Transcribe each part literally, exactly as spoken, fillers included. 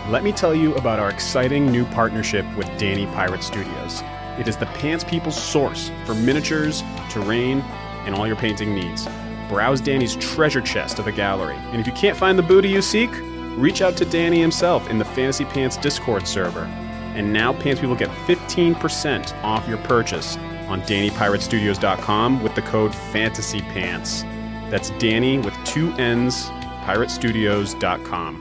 let me tell you about our exciting new partnership with Danny Pirate Studios. It is the Pants People's source for miniatures, terrain, and all your painting needs. Browse Danny's treasure chest of a gallery, and if you can't find the booty you seek, reach out to Danny himself in the Fantasy Pants Discord server. And now Pants People get fifteen percent off your purchase on Danny Pirate Studios dot com with the code FANTASYPANTS. That's Danny with two N's, Pirate Studios dot com.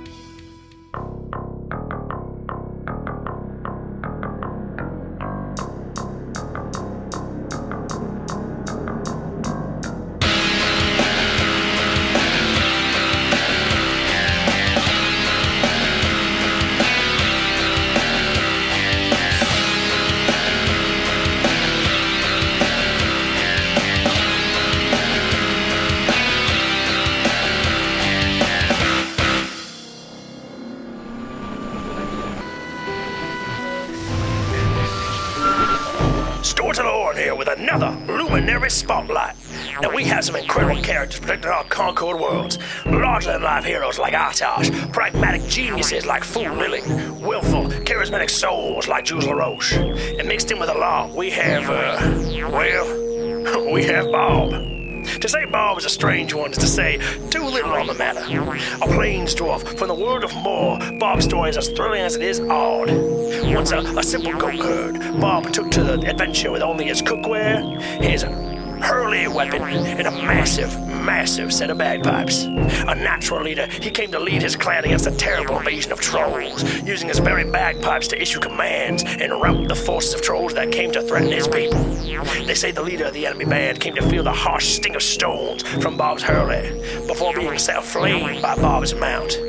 Spotlight. Now we have some incredible characters protecting our Concord worlds. Larger-than-life heroes like Artosh, pragmatic geniuses like Fool Lily, willful, charismatic souls like Jules LaRoche. And mixed in with the law, we have, uh, well, we have Bob. To say Bob is a strange one is to say too little on the matter. A plains dwarf from the world of Moor, Bob's story is as thrilling as it is odd. Once a, a simple goat herd, Bob took to the adventure with only his cookware, his hurley weapon, and a massive, massive set of bagpipes. A natural leader, he came to lead his clan against a terrible invasion of trolls, using his very bagpipes to issue commands and rout the forces of trolls that came to threaten his people. They say the leader of the enemy band came to feel the harsh sting of stones from Bob's hurley before being set aflame by Bob's mount.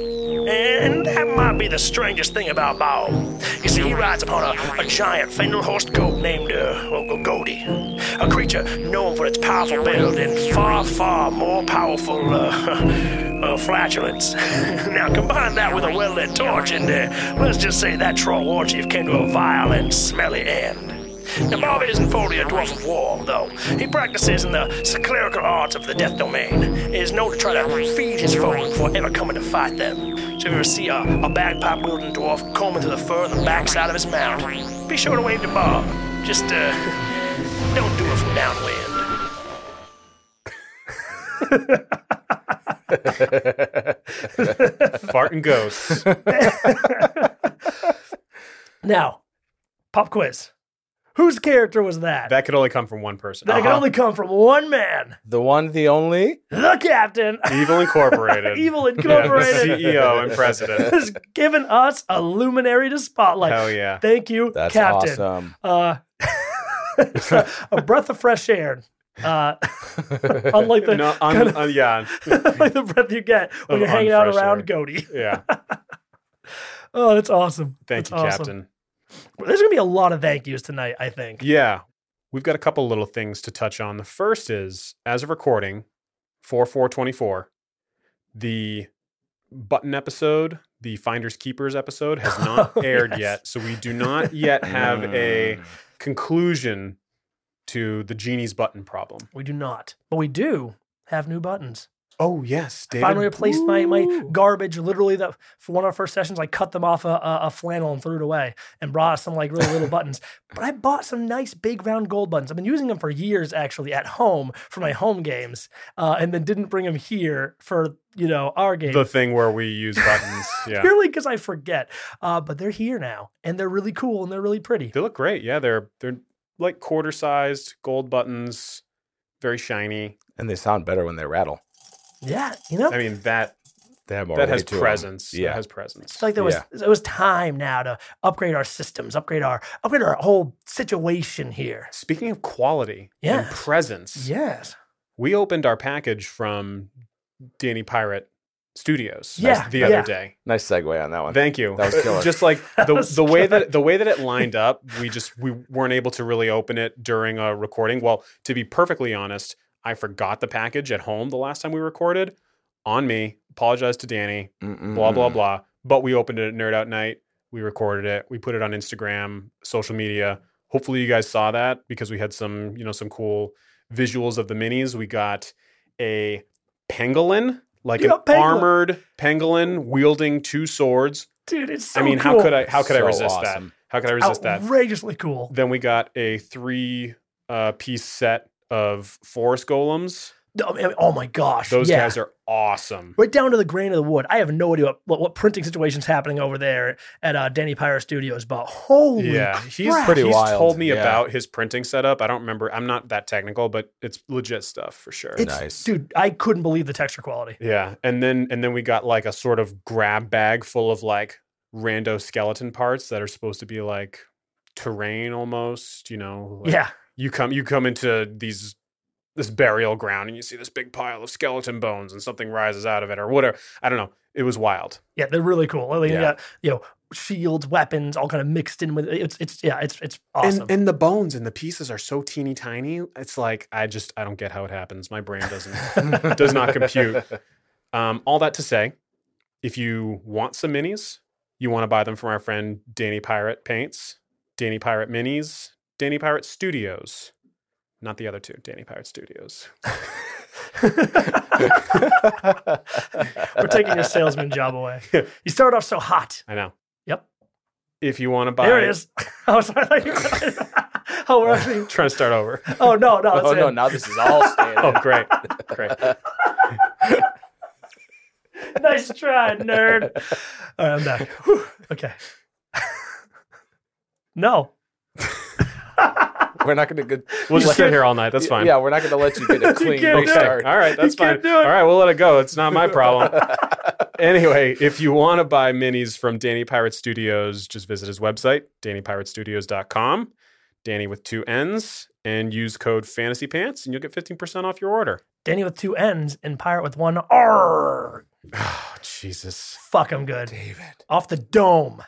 And that might be the strangest thing about Bob. You see, he rides upon a, a giant fendel-horsed goat named uh, well, Goaty, a creature known for its powerful build and far, far more powerful uh, uh, flatulence. Now, combine that with a well-lit torch, and uh, let's just say that troll war chief came to a vile and smelly end. Now, Bob isn't fully a dwarf of war, though. He practices in the clerical arts of the death domain. He is known to try to feed his foes before ever coming to fight them. So if you ever see a, a bagpipe-wielding dwarf combing through the fur on the backside of his mount, be sure to wave to Bob. Just, uh, don't do it from downwind. Farting ghosts. Now, pop quiz. Whose character was that? That could only come from one person. That uh-huh. could only come from one man. The one, the only? The captain. Evil Incorporated. Evil Incorporated. Yeah, the C E O and president. Has given us a luminary to spotlight. Hell yeah. Thank you, That's Captain. awesome. Uh, a breath of fresh air. Uh, unlike the no, un, kind of, uh, yeah. like the breath you get when Of you're hanging out unfresh around air. Goaty. Yeah. Oh, that's awesome. Thank that's you, awesome. Captain. There's going to be a lot of thank yous tonight, I think. Yeah. We've got a couple little things to touch on. The first is, as of recording, four four twenty-four, the Button episode, the Finders Keepers episode, has not Oh, aired yes. yet. So we do not yet have a conclusion to the Genie's button problem. We do not. But we do have new buttons. Oh, yes. David. Finally replaced my, my Ooh. garbage. Literally, the, for one of our first sessions, I cut them off a, a, a flannel and threw it away and brought us some like really little buttons. But I bought some nice big round gold buttons. I've been using them for years actually at home for my home games, uh, and then didn't bring them here for, you know, our game. The thing where we use buttons. Yeah. Purely because I forget. Uh, but they're here now, and they're really cool and they're really pretty. They look great. Yeah, they're they're like quarter-sized gold buttons, very shiny. And they sound better when they rattle. Yeah, you know, I mean, that They have more that weight has to 'em. presence. Yeah. That has presence. it's like there was Yeah. it was time now to upgrade our systems, upgrade our upgrade our whole situation here. Speaking of quality Yes. and presence, Yes. we opened our package from Danny Pirate Studios Yeah, the yeah. other day. Nice segue on that one. Thank you. That was killer. Just like the was the way good. that the way that it lined up, we just we weren't able to really open it during a recording. Well, to be perfectly honest, I forgot the package at home the last time we recorded. On me. Apologize to Danny. Mm-mm-mm. Blah blah blah. But we opened it at Nerd Out Night. We recorded it. We put it on Instagram, social media. Hopefully you guys saw that because we had some, you know, some cool visuals of the minis. We got a pangolin, like Yeah, an pangolin. armored pangolin wielding two swords Dude, it's so I mean, cool. how could I how could I So resist awesome. that? How could I resist that? Outrageously cool. Then we got a three uh, piece set of forest golems. I mean, oh my gosh. Those yeah. guys are awesome. Right down to the grain of the wood. I have no idea what, what, what printing situation's happening over there at uh, Danny Pirate Studios, but holy Yeah, crap. he's Pretty he's wild, told me yeah. about his printing setup. I don't remember. I'm not that technical, but it's legit stuff for sure. It's, Nice. Dude, I couldn't believe the texture quality. Yeah, and then and then we got like a sort of grab bag full of like rando skeleton parts that are supposed to be like terrain almost. You know, like Yeah. You come you come into these this burial ground and you see this big pile of skeleton bones and something rises out of it or whatever. I don't know. It was wild. Yeah, they're really cool. I mean, Yeah. you got, you know, shields, weapons, all kind of mixed in with it. It's, it's yeah, it's it's awesome. And and the bones and the pieces are so teeny tiny. It's like I just I don't get how it happens. My brain doesn't does not compute. Um, all that to say, if you want some minis, you want to buy them from our friend Danny Pirate Paints, Danny Pirate Minis, Danny Pirate Studios. Not the other two, Danny Pirate Studios. We're taking your salesman job away. You started off so hot. I know. Yep. If you want to buy, There it is. I was like, oh, we're actually. Trying to start over. Oh no, no. That's Oh, no, it. now this is all standard. Oh, great, great. Nice try, nerd. All right, I'm back. Whew. Okay. No. We're not going to We'll just sit here all night. That's fine. Yeah, we're not going to let you get a clean can't do it. start. All right, that's You can't fine. do it. All right, we'll let it go. It's not my problem. Anyway, if you want to buy minis from Danny Pirate Studios, just visit his website, danny pirate studios dot com, Danny with two N's, and use code FANTASYPANTS, and you'll get fifteen percent off your order. Danny with two N's and Pirate with one R. Oh, Jesus. Fuck, I'm good. David. Off the dome.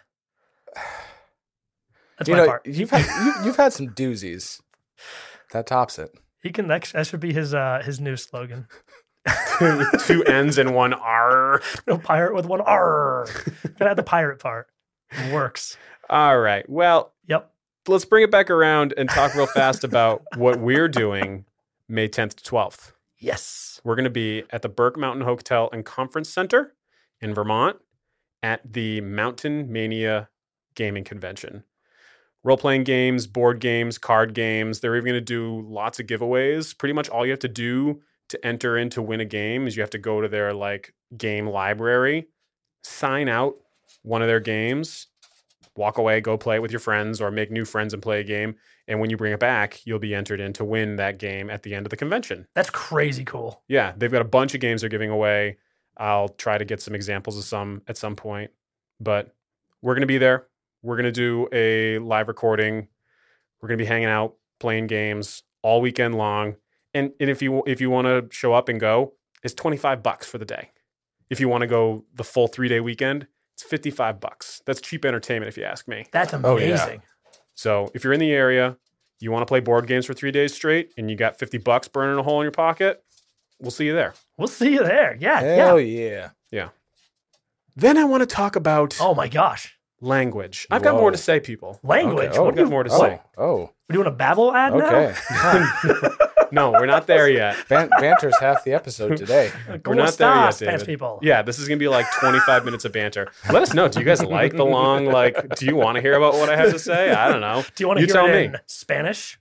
That's You my know, part. you've had, you, you've had some doozies. That tops it. He can. That sh- that should be his uh, his new slogan. Two N's and one R. No pirate with one R. Gotta add the pirate part. It works. All right. Well, Yep. let's bring it back around and talk real fast about what we're doing May tenth to twelfth. Yes. We're going to be at the Burke Mountain Hotel and Conference Center in Vermont at the Mountain Mania Gaming Convention. Role-playing games, board games, card games. They're even going to do lots of giveaways. Pretty much all you have to do to enter in to win a game is you have to go to their like game library, sign out one of their games, walk away, go play it with your friends or make new friends and play a game. And when you bring it back, you'll be entered in to win that game at the end of the convention. That's crazy cool. Yeah, they've got a bunch of games they're giving away. I'll try to get some examples of some at some point. But we're going to be there. We're going to do a live recording. We're going to be hanging out, playing games all weekend long. And, and if you if you want to show up and go, it's twenty-five bucks for the day. If you want to go the full three-day weekend, it's fifty-five bucks. That's cheap entertainment if you ask me. That's Oh, yeah. amazing. So if you're in the area, you want to play board games for three days straight, and you got fifty bucks burning a hole in your pocket, we'll see you there. We'll see you there. Yeah. Hell yeah. yeah. Yeah. Then I want to talk about Oh my gosh. language. I've got Whoa. more to say, people. Language. Okay. Oh, What I've do got you, more to Oh, say. oh. we doing a Babel ad Okay. now? No, we're not there yet. Ban- banter's half the episode today. We're not there yet, Stars, David. pants people. Yeah, this is gonna be like twenty-five minutes of banter. Let us know. Do you guys like the long? Like, do you want to hear about what I have to say? I don't know. Do you want to hear tell it me. in Spanish?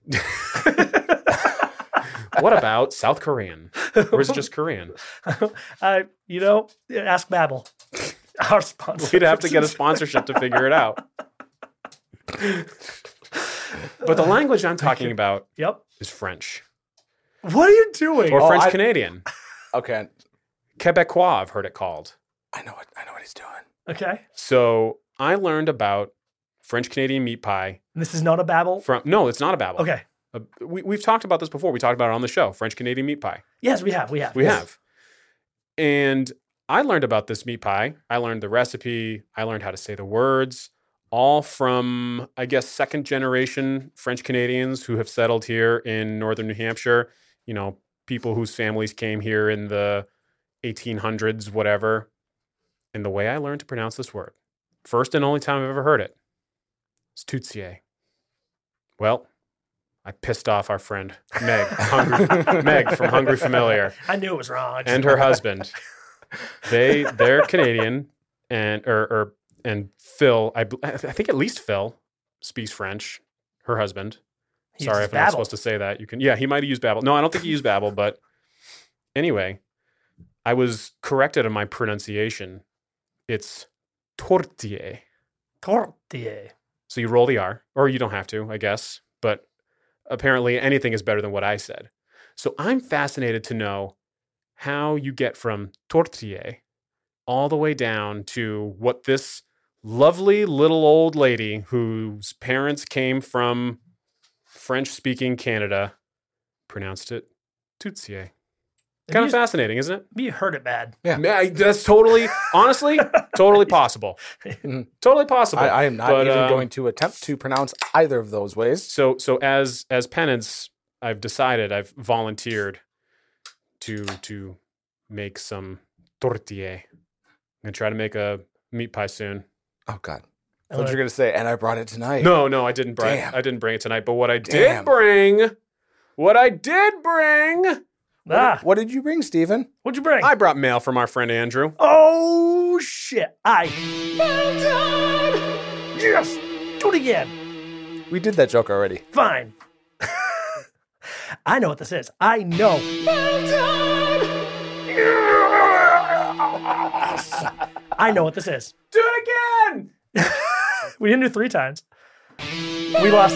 What about South Korean, or is it just Korean? Uh, you know, ask Babel. Our sponsor. We'd have to get a sponsorship to figure it out. But the language I'm talking about Yep. is French What are you doing? or Oh, French I- Canadian, Okay. Quebecois. I've heard it called. I know what I know what he's doing. Okay. So I learned about French Canadian meat pie This is not a Babel. from. No, it's not a Babel. Okay. Uh, we, we've talked about this before. We talked about it on the show. French Canadian meat pie. Yes, we have. We have. We Yes. have. And I learned about this meat pie. I learned the recipe. I learned how to say the words, all from, I guess, second generation French Canadians who have settled here in northern New Hampshire. You know, people whose families came here in the eighteen hundreds, whatever. And the way I learned to pronounce this word, first and only time I've ever heard it, is toutier. Well, I pissed off our friend Meg, Hungry, Meg from Hungry Familiar, I knew it was wrong. I just- and her husband. They they're Canadian and or, or and Phil, I, I think at least Phil speaks French, her husband. He Sorry uses if I'm not Babbel. supposed to say that. You can, yeah, he might have used Babbel. No, I don't think he used Babbel, but anyway, I was corrected on my pronunciation. It's tortilla. Tortilla. So you roll the R, or you don't have to, I guess. But apparently anything is better than what I said. So I'm fascinated to know how you get from tortilla all the way down to what this lovely little old lady whose parents came from French-speaking Canada pronounced it toutier. Kind of fascinating, isn't it? You heard it bad. Yeah. Yeah, that's totally, honestly, totally possible. Totally possible. I, I am not But, even um, going to attempt to pronounce either of those ways. So, so as as penance, I've decided, I've volunteered to to make some tortilla. I'm gonna try to make a meat pie soon. Oh God, I thought you were gonna say, and I brought it tonight. No, no, I didn't bring. Damn. I didn't bring it tonight. But what I did Damn. bring, what I did bring, Ah, What did you bring, Stephen? what'd you bring? I brought mail from our friend Andrew. Oh shit! I. Yes. Do it again. We did that joke already. Fine. I know what this is. I know. I know what this is. Do it again. We didn't do three times. We lost.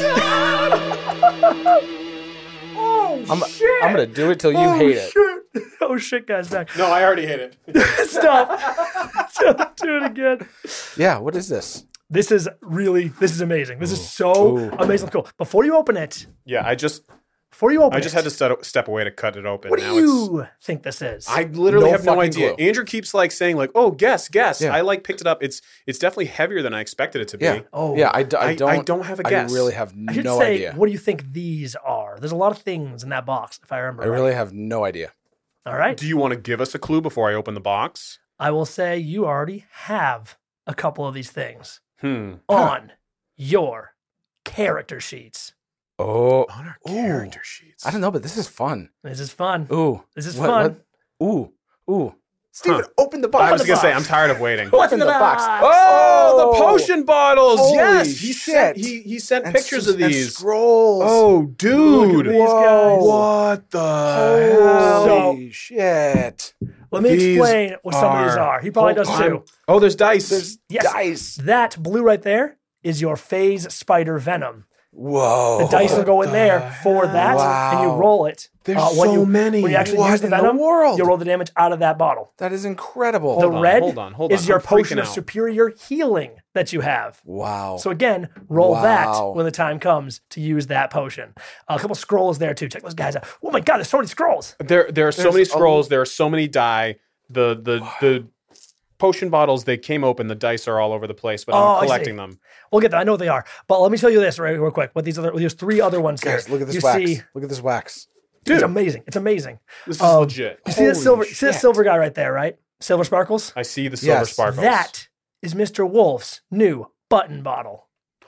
Oh I'm, shit! I'm gonna do it till you oh, hate it. shit. Oh shit, guys, back. No, I already hit it. Stop. Don't do it again. Yeah, what is this? This is really, this is amazing. This is so Ooh. amazing. Cool. Before you open it, Yeah, I just before you open I just it, had to step, step away to cut it open. what now do you think this is? I literally No have no fucking idea. clue. Andrew keeps like saying like, "Oh, guess, guess." Yeah. I like picked it up. It's it's definitely heavier than I expected it to be. Yeah. Oh. yeah. I, d- I I- don't. I don't have a guess. I really have I should no say, idea. what do you think these are? There's a lot of things in that box, if I remember I right. really have no idea. All right. Do you want to give us a clue before I open the box? I will say you already have a couple of these things Hmm. on your character sheets. Oh, On our Ooh. character sheets. I don't know, but this is fun. This is fun. Ooh, This is what- fun. what- Ooh, ooh. Steven, Huh. open the box. I was the gonna say box. I'm tired of waiting. What's Open in the the box. box? Oh, the Oh! potion bottles! Holy Yes, he sent shit. he he sent And pictures s- of and these. scrolls. Oh, dude! these guys. What the hell? Holy shit! Let me These explain what some of these are- are. He probably does Hold too. on. Oh, there's dice. There's Yes. dice. That blue right there is your phase spider venom. Whoa. The dice will go in there for that, and you Wow. roll it. There's when so you, many. When you actually What use the in the venom, world? you'll roll the damage out of that bottle. That is incredible. The Hold on, red hold on, hold is on. your I'm freaking potion of out. superior healing that you have. Wow. So again, roll Wow. that when the time comes to use that potion. a couple scrolls there too. Check those guys out. Oh my god, there's so many scrolls. There, there are so There's many a- scrolls. There are so many die. The the the potion bottles they came open. The dice are all over the place, but Oh, I I'm see. collecting them. We'll get that. I know what they are. But let me tell you this right real quick. What these other there's three other ones here. Guys, look at this you wax. See, Look at this wax. it's amazing. It's amazing. This is Um, legit. You see that Holy silver you see that shit. silver guy right there, right? Silver sparkles? I see the silver Yes. sparkles. That is Mister Wolf's new button bottle.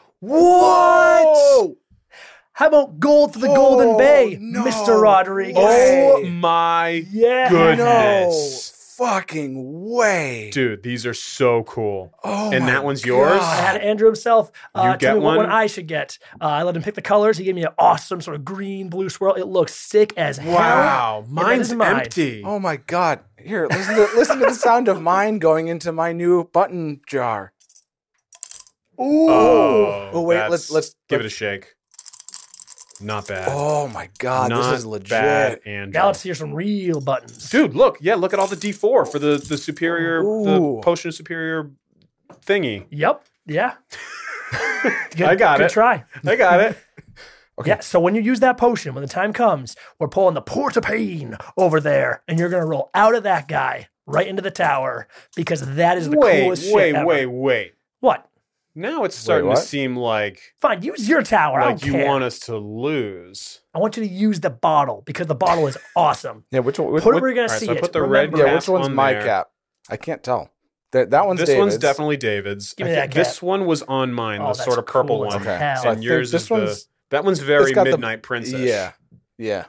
What? How about gold to the Golden Oh, Bay, no Mister Rodriguez? Oh way. my yeah. goodness. No fucking way. Dude, these are so cool. Oh and my that one's yours? I had Andrew himself uh, You tell get me what one? one I should get. Uh, I let him pick the colors. He gave me an awesome sort of green blue swirl. It looks sick as hell. Wow, Yeah, that mine's is mine. empty. Oh my god. Here, listen to listen to the sound of mine going into my new button jar. Ooh. Oh, Oh, wait, that's- let's- let's- give it a let's- shake. Not bad. Oh my god, Not this is legit. bad, Andrew. Now let's hear some real buttons. Dude, look, yeah, look at all the D four for the the superior, Ooh. the potion of superior thingy. Yep. Yeah. good, I got good it. try. I got it. Yeah. So when you use that potion, when the time comes, we're pulling the Port of Pain over there, and you're gonna roll out of that guy right into the tower because that is the Wait, coolest wait, shit ever. wait, wait. What? Now it's starting to what? seem like Fine, use your tower. I like don't you care. want us to lose. I want you to use the bottle because the bottle is awesome. Yeah, which one? Which, Put it which- where you're gonna All right, see so I it. put the red Remember, yeah, cap which one's on my there. cap? I can't tell. That, that one's This David's. one's definitely David's. Give me I that think cap. this one was on mine, Oh, the that's sort of purple cool as one. hell. So I And think yours this is the one's- that one's very it's got the- Midnight Princess. Yeah, yeah.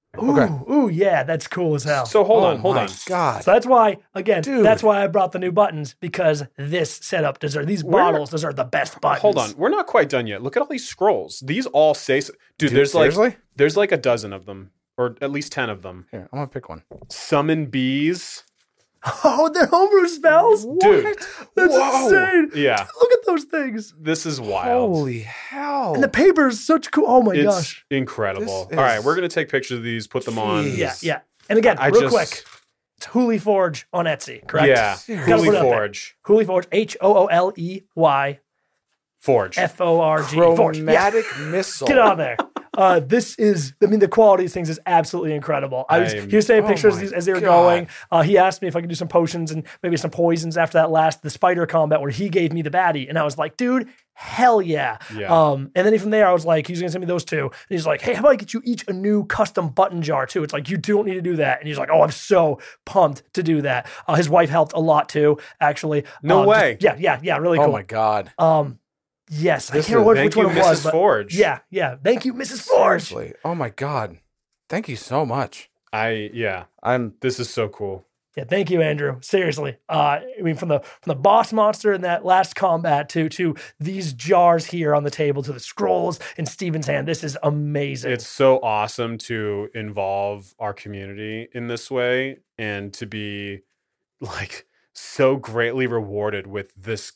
Ooh, Okay. ooh, yeah, that's cool as hell. So hold Oh on, hold my on. God. So that's why, again, Dude. that's why I brought the new buttons, because this setup deserves, these We're- bottles deserve the best buttons. Hold on, we're not quite done yet. Look at all these scrolls. These all say, s- dude. Dude, there's like seriously? there's like a dozen of them, or at least ten of them. Here, I'm gonna pick one. Summon bees, Oh, they're homebrew spells? dude. That's Whoa. insane. Yeah, Look at those things. this is wild. Holy hell! And the paper is such cool. Oh my it's gosh. incredible. This All right, is- we're gonna take pictures of these, put them on. Jeez. Yeah, yeah. And again, I real just- quick, it's Hooley Forge on Etsy, correct? Yeah, Seriously. Gotta Hooley put it up there. Forge, Hooley Forge, H O O L E Y Forge. F O R G. Forge. Yeah. Chromatic missile. Get on there. Uh, this is, I mean, the quality of these things is absolutely incredible. I was, I'm- he was taking Oh pictures my as, as they were God. going. Uh, he asked me if I could do some potions and maybe some poisons after that last, the spider combat where he gave me the baddie. And I was like, dude, hell yeah. Yeah. Um, and then from there, I was like, he's going to send me those two. And he's like, hey, how about I get you each a new custom button jar too? It's like, you don't need to do that. And he's like, oh, I'm so pumped to do that. Uh, his wife helped a lot too, actually. No Um, just- way. yeah, yeah, yeah. Really Oh cool. my god! Um, yes, I This can't remember is- which Thank one you, it was. Missus but- Forge. Yeah, yeah. Thank you, Missus Forge. Seriously. Oh my god! Thank you so much. I yeah, I'm this is so cool. Yeah, thank you, Andrew. Seriously. Uh, I mean, from the from the boss monster in that last combat to to these jars here on the table to the scrolls in Steven's hand, this is amazing. It's so awesome to involve our community in this way and to be like so greatly rewarded with this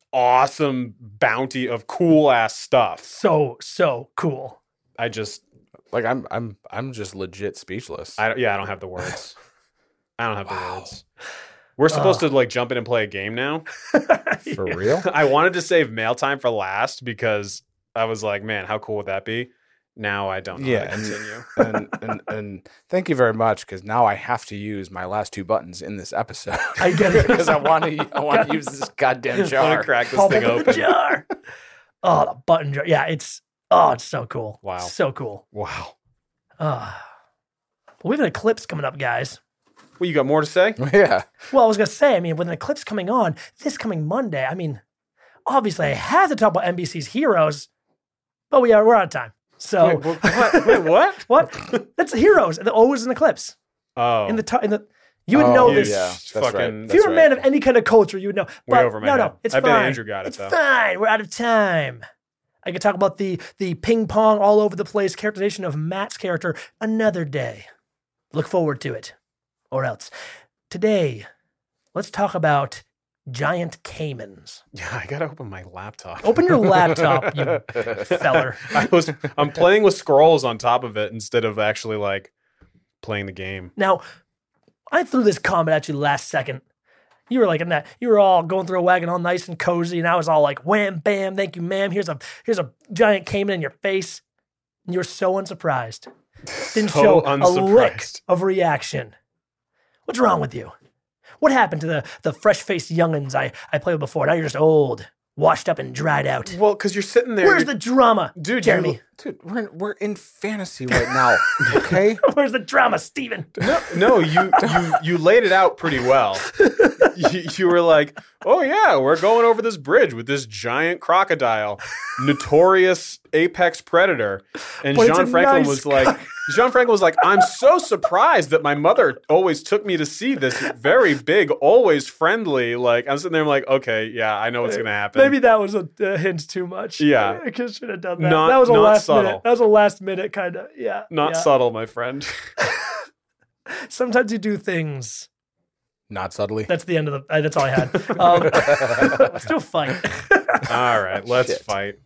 awesome bounty of cool ass stuff. so so cool. I just like I'm I'm I'm just legit speechless. I don't- yeah, I don't have the words. I don't have the words. We're supposed to like jump in and play a game now. For real? I wanted to save mail time for last because I was like, man, how cool would that be? Now I don't know Yeah, how to and- continue. and, and and thank you very much, because now I have to use my last two buttons in this episode. I get it. Because I want to I want to use this goddamn I want jar. to crack this Pop thing open the open. jar. Oh, the button jar. Yeah, it's oh, it's so cool. Wow. So cool. Wow. Uh, we have an eclipse coming up, guys. Well, you got more to say? Yeah. Well, I was gonna say, I mean, with an eclipse coming on this coming Monday, I mean, obviously I have to talk about N B C's Heroes, but we are we're out of time. So Wait, what? what? Wait, what? what? That's Heroes. The always an eclipse Oh, in the t- in the. You would Oh, know you this. yeah. that's fucking. right. If you're That's a man right. of any kind of culture, you would know. But over my no, head. no, it's I bet fine. Andrew got it, it's though. fine. We're out of time. I could talk about the the ping pong all over the place characterization of Matt's character another day. Look forward to it, or else. Today, let's talk about giant caimans. Yeah, I gotta open my laptop. Open your laptop, you feller. I was. I'm playing with scrolls on top of it instead of actually like playing the game. Now, I threw this comment at you last second. You were like in that. You were all going through a wagon, all nice and cozy, and I was all like, "Wham, bam, thank you, ma'am. Here's a here's a giant caiman in your face." And you were so unsurprised. Didn't So show a lick unsurprised. of reaction. What's wrong with you? What happened to the the fresh faced youngins I I played with before? Now you're just old, washed up, and dried out. Well, because you're sitting there, Where's the drama, dude, Jeremy? you- Dude, we're in, we're in fantasy right now. Okay? Where's the drama, Steven? No, no, you you you laid it out pretty well. You, you were like, "Oh yeah, we're going over this bridge with this giant crocodile, notorious apex predator." And But it's Jean a Franklin nice was like, Jean Franklin was like, "I'm so surprised that my mother always took me to see this very big, always friendly." Like I'm sitting there, I'm like, "Okay, yeah, I know what's gonna happen." Maybe that was a, a hint too much. Yeah. I could should have done that. Not- that was a not last subtle. minute. That was a last minute kind of yeah. not yeah. subtle, my friend. Sometimes you do things. Not subtly. That's the end of the. Uh, that's all I had. Um, let's do a fight. All right, let's Shit. fight.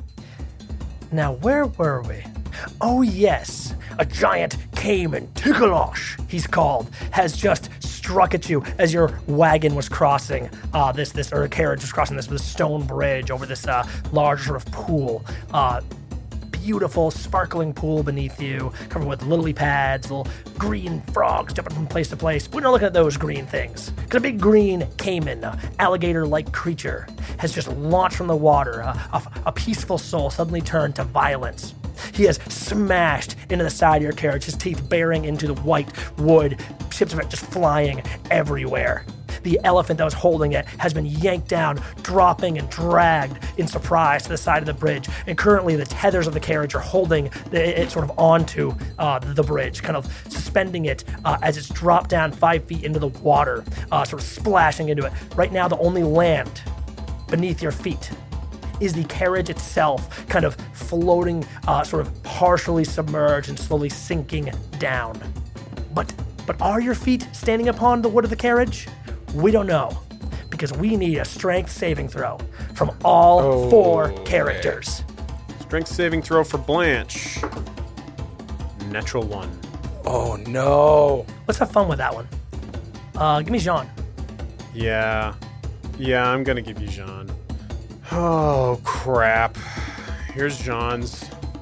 Now, where were we? Oh, yes. A giant caiman, Tikalosh, he's called, has just struck at you as your wagon was crossing uh, this, this, or a carriage was crossing this, this stone bridge over this uh, large sort of pool. Uh, beautiful, sparkling pool beneath you, covered with lily pads, little green frogs jumping from place to place. We're not looking at those green things. Because a big green caiman, uh, alligator-like creature, has just launched from the water. Uh, a, a peaceful soul suddenly turned to violence. He has smashed into the side of your carriage, his teeth bearing into the white wood, chips of it just flying everywhere. the elephant that was holding it has been yanked down, dropping and dragged in surprise to the side of the bridge. And currently the tethers of the carriage are holding the, it sort of onto uh, the bridge, kind of suspending it uh, as it's dropped down five feet into the water, uh, sort of splashing into it. Right now, the only land beneath your feet is the carriage itself, kind of floating, uh, sort of partially submerged and slowly sinking down. But but are your feet standing upon the wood of the carriage? We don't know, because we need a strength saving throw from all Oh, four okay. characters. Strength saving throw for Blanche. Natural one. Oh, no. Let's have fun with that one. Uh, give me Jean. Yeah. Yeah, I'm gonna give you Jean. Oh, crap. Here's Jean's.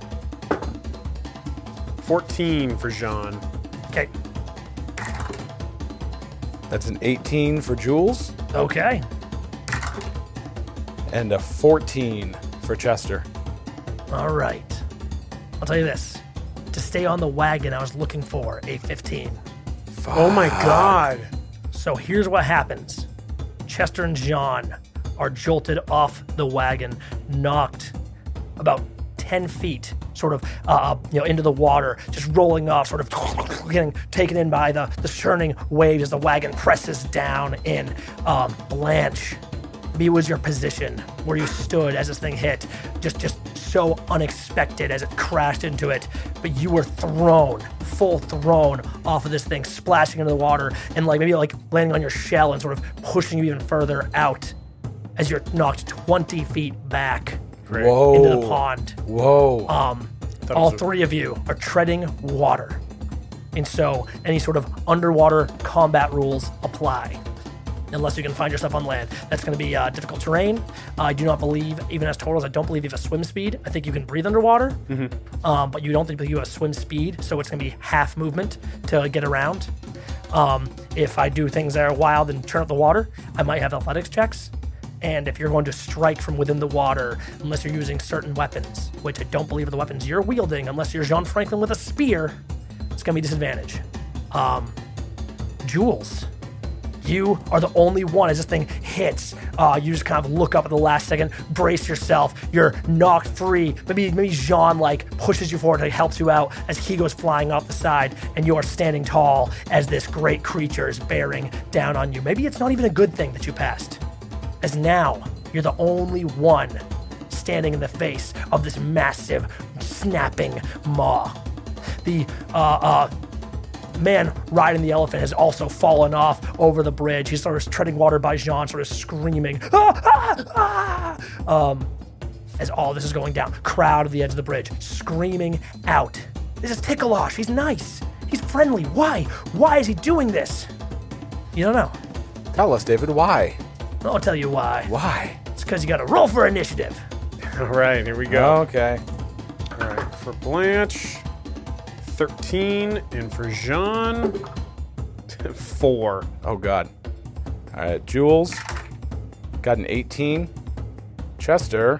fourteen for Jean. Okay. That's an eighteen for Jules Okay. and a fourteen for Chester. All right. I'll tell you this. To stay on the wagon, I was looking for a fifteen. Oh my god. So here's what happens. Chester and Jean are jolted off the wagon, knocked about ten feet, sort of, uh, you know, into the water, just rolling off, sort of getting taken in by the, the churning waves as the wagon presses down in. Um, Blanche, B was your position where you stood as this thing hit, just, just so unexpected as it crashed into it, but you were thrown, full thrown off of this thing, splashing into the water, and like maybe like landing on your shell and sort of pushing you even further out as you're knocked twenty feet back Great. Whoa. into the pond. Whoa. Um, it all was a- three of you are treading water. And so any sort of underwater combat rules apply. Unless you can find yourself on land. That's going to be uh, difficult terrain. Uh, I do not believe, even as totals, I don't believe you have a swim speed. I think you can breathe underwater, Mm-hmm. um, but you don't think that you have a swim speed, so it's going to be half movement to get around. Um, if I do things that are wild and turn up the water, I might have athletics checks. And if you're going to strike from within the water, unless you're using certain weapons, which I don't believe are the weapons you're wielding, unless you're Jean Franklin with a spear, it's going to be disadvantage. Um, Jules, you are the only one as this thing hits. Uh, you just kind of look up at the last second, brace yourself. You're knocked free. Maybe maybe Jean like pushes you forward, like helps you out as he goes flying off the side, and you are standing tall as this great creature is bearing down on you. Maybe it's not even a good thing that you passed, as now you're the only one standing in the face of this massive, snapping maw. The uh, uh, man riding the elephant has also fallen off over the bridge. He's sort of treading water by Jean, sort of screaming, ah, ah, ah, um, as all this is going down. Crowd at the edge of the bridge, screaming out. This is Tickalosh. He's nice. He's friendly. Why? Why is he doing this? You don't know. Tell us, David, why? I'll tell you why. Why? It's because you got to roll for initiative. All right, here we go. Okay. All right, for Blanche, thirteen, and for Jean, four. Oh, God. All right, Jules got an eighteen. Chester,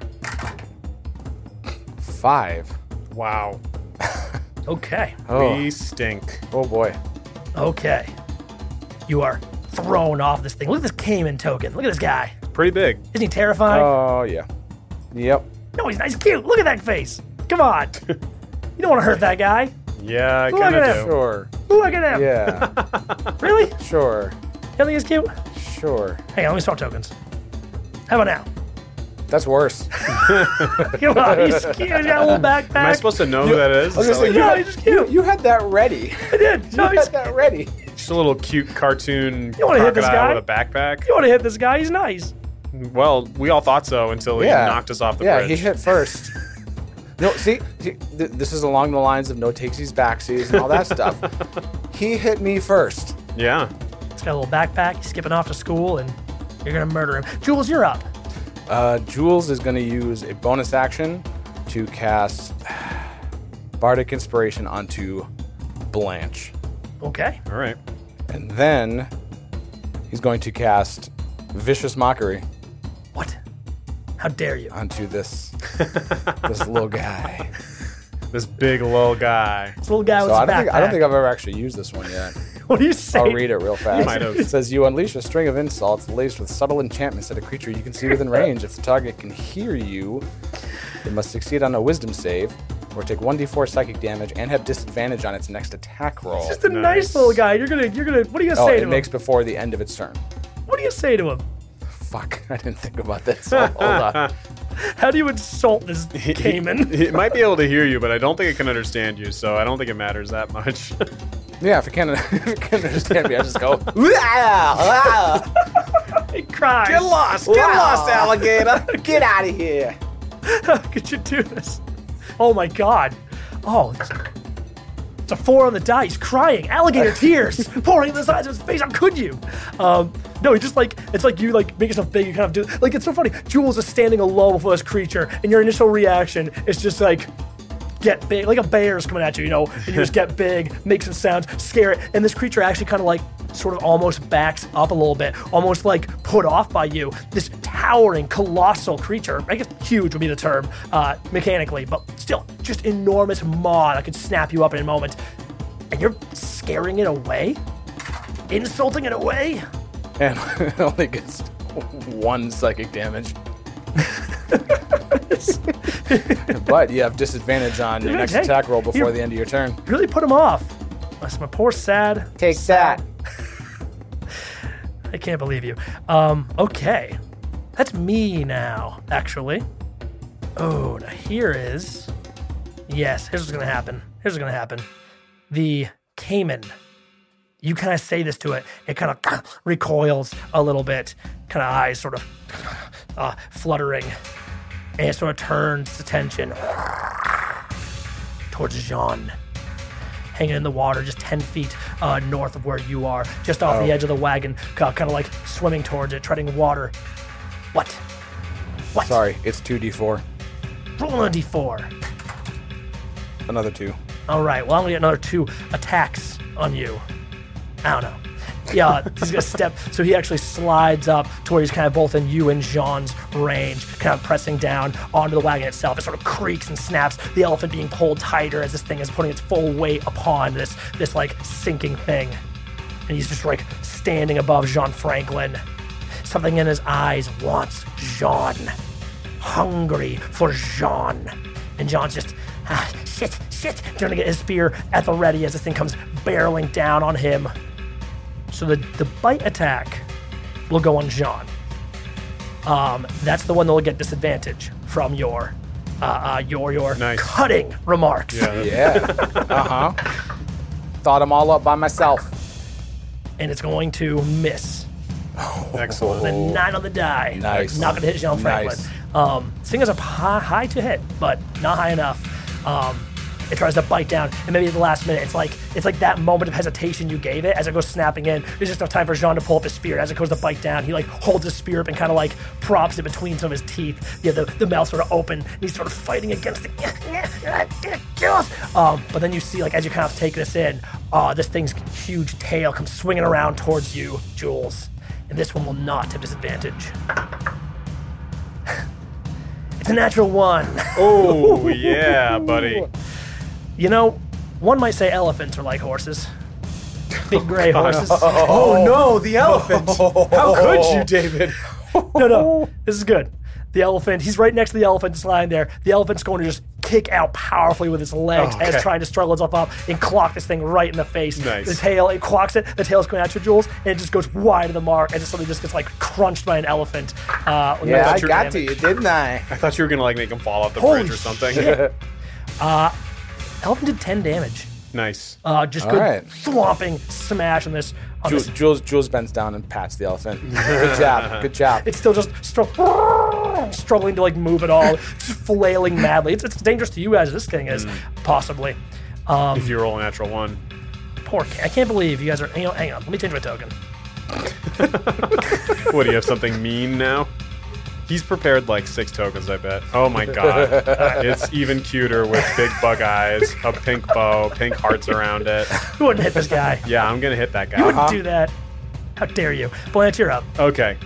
five. Wow. Okay. Oh, We stink. oh boy. Okay. You are thrown off this thing. Look at this Cayman token. Look at this guy. Pretty big. Isn't he terrifying? Oh, yeah. Yep. No, he's nice, cute. Look at that face. Come on. You don't want to hurt that guy. Yeah, I Look kind at of him. do. Sure. Look at him. Yeah. Really? You Sure. don't think he's cute? Sure. Hang on, let me swap tokens. How about now? That's worse. Come on, he's cute. He's got a little backpack. Am I supposed to know who that is? I was Is gonna that say, like No, he's just cute. You had that ready. I did. No, You he's, had that ready. just a little cute cartoon You wanna hit this crocodile guy? with a backpack? you want to hit this guy? He's nice. Well, we all thought so until he Yeah. knocked us off the yeah, bridge. he hit first. No, see, see th- this is along the lines of no takesies, backsies, and all that stuff. He hit me first. Yeah. He's got a little backpack. He's skipping off to school, and you're going to murder him. Jules, you're up. Uh, Jules is going to use a bonus action to cast Bardic Inspiration onto Blanche. Okay. All right. And then he's going to cast Vicious Mockery What? How dare you? onto this this little guy. This big little guy. This little guy with So his I don't, backpack. think, I don't think I've ever actually used this one yet. What do you say? I'll read it real fast. might have. It says, you unleash a string of insults laced with subtle enchantments at a creature you can see within range. If the target can hear you, it must succeed on a wisdom save or take one d four psychic damage and have disadvantage on its next attack roll. Just a nice. Nice. little guy. You're gonna, you're gonna. What are you gonna Oh, say it to makes him? before the end of its turn. What do you say to him? Fuck, I didn't think about this. Hold on. How do you insult this Cayman? It might be able to hear you, but I don't think it can understand you, so I don't think it matters that much. Yeah, if it can't, if it can't understand me, I just go, He cries. get lost, get lost, alligator. Get out of here. How could you do this? Oh my god. Oh, it's, it's a four on the dice. Crying. Alligator tears pouring in the sides of his face. How could you? Um, no, he just like, it's like you like make yourself big. You kind of do, like, it's so funny. Jules is standing alone before this creature, and your initial reaction is just like, get big, like a bear's coming at you, you know, and you just get big, make some sounds, scare it, and this creature actually kind of like sort of almost backs up a little bit, almost like put off by you. This towering, colossal creature, I guess huge would be the term, uh, mechanically, but still, just enormous maw that could snap you up in a moment. And you're scaring it away? Insulting it away? And it only gets one psychic damage. But you have disadvantage on your next Hey, attack roll before you- the end of your turn. You really put him off. That's my poor sad. Take that. I can't believe you. Um, okay. That's me now, actually. Oh, now here is... Yes, here's what's going to happen. Here's what's going to happen. The Cayman. You kind of say this to it. It kind of recoils a little bit. Kind of eyes sort of uh, fluttering. And it sort of turns its attention towards Jean. Hanging in the water just ten feet uh, north of where you are, just off Oh. the edge of the wagon, kind of like swimming towards it, treading water. What? What? Sorry, it's two d four. Roll a d four. Another two. All right, well, I'm going to get another two attacks on you. I don't know. Yeah, he's going to step, so he actually slides up to where he's kind of both in you and Jean's range, kind of pressing down onto the wagon itself. It sort of creaks and snaps, the elephant being pulled tighter as this thing is putting its full weight upon this, this like, sinking thing. And he's just, like, standing above Jean Franklin. Something in his eyes wants Jean. Hungry for Jean. And Jean's just, ah, shit, shit, trying to get his spear at the ready as this thing comes barreling down on him. So the, the bite attack will go on Jean. Um, that's the one that will get disadvantage from your uh, uh, your your Nice. cutting remarks. Yeah. Yeah. Uh huh. Thought them all up by myself. And it's going to miss. Excellent. The nine on the die. Nice. Not going to hit Jean Franklin. Nice. Um, this thing is up high, high to hit, but not high enough. Um, it tries to bite down, and maybe at the last minute, it's like it's like that moment of hesitation you gave it as it goes snapping in. There's just enough time for Jean to pull up his spear. As it goes to bite down, he like holds his spear up and kind of like props it between some of his teeth. Yeah, the, the mouth sort of open, and he's sort of fighting against it. Um, but then you see, like, as you kind of take this in, uh, this thing's huge tail comes swinging around towards you, Jules. And this one will not have disadvantage. It's a natural one. Oh, yeah, buddy. You know, one might say elephants are like horses. Big gray horses. Oh no, the elephant! How could you, David? No, no, this is good. The elephant, he's right next to the elephant that's lying there. The elephant's going to just kick out powerfully with its legs Okay. as trying to struggle itself up and clock this thing right in the face. Nice. The tail, it clocks it, the tail's going out to Jules, and it just goes wide of the mark, and it suddenly just gets like crunched by an elephant. Uh, with Yeah, I extra got to damage. you, didn't I? I thought you were going to like make him fall off the Holy bridge or something. shit. Elephant did ten damage. Nice. Uh, just All good right. thwomping smash on this. On Jules, this. Jules, Jules bends down and pats the elephant. Good job, good job. It's still just str- struggling to like move at all, just flailing madly. It's, it's dangerous to you as this thing is, possibly. Um, If you roll a natural one. poor kid. I can't believe you guys are. Hang on, hang on. Let me change my token. What, do you have something mean now? He's prepared like six tokens, I bet. Oh my god. It's even cuter with big bug eyes, a pink bow, pink hearts around it. You wouldn't hit this guy. Yeah, I'm gonna hit that guy. You wouldn't do that. How dare you? Blanche, you're up. Okay.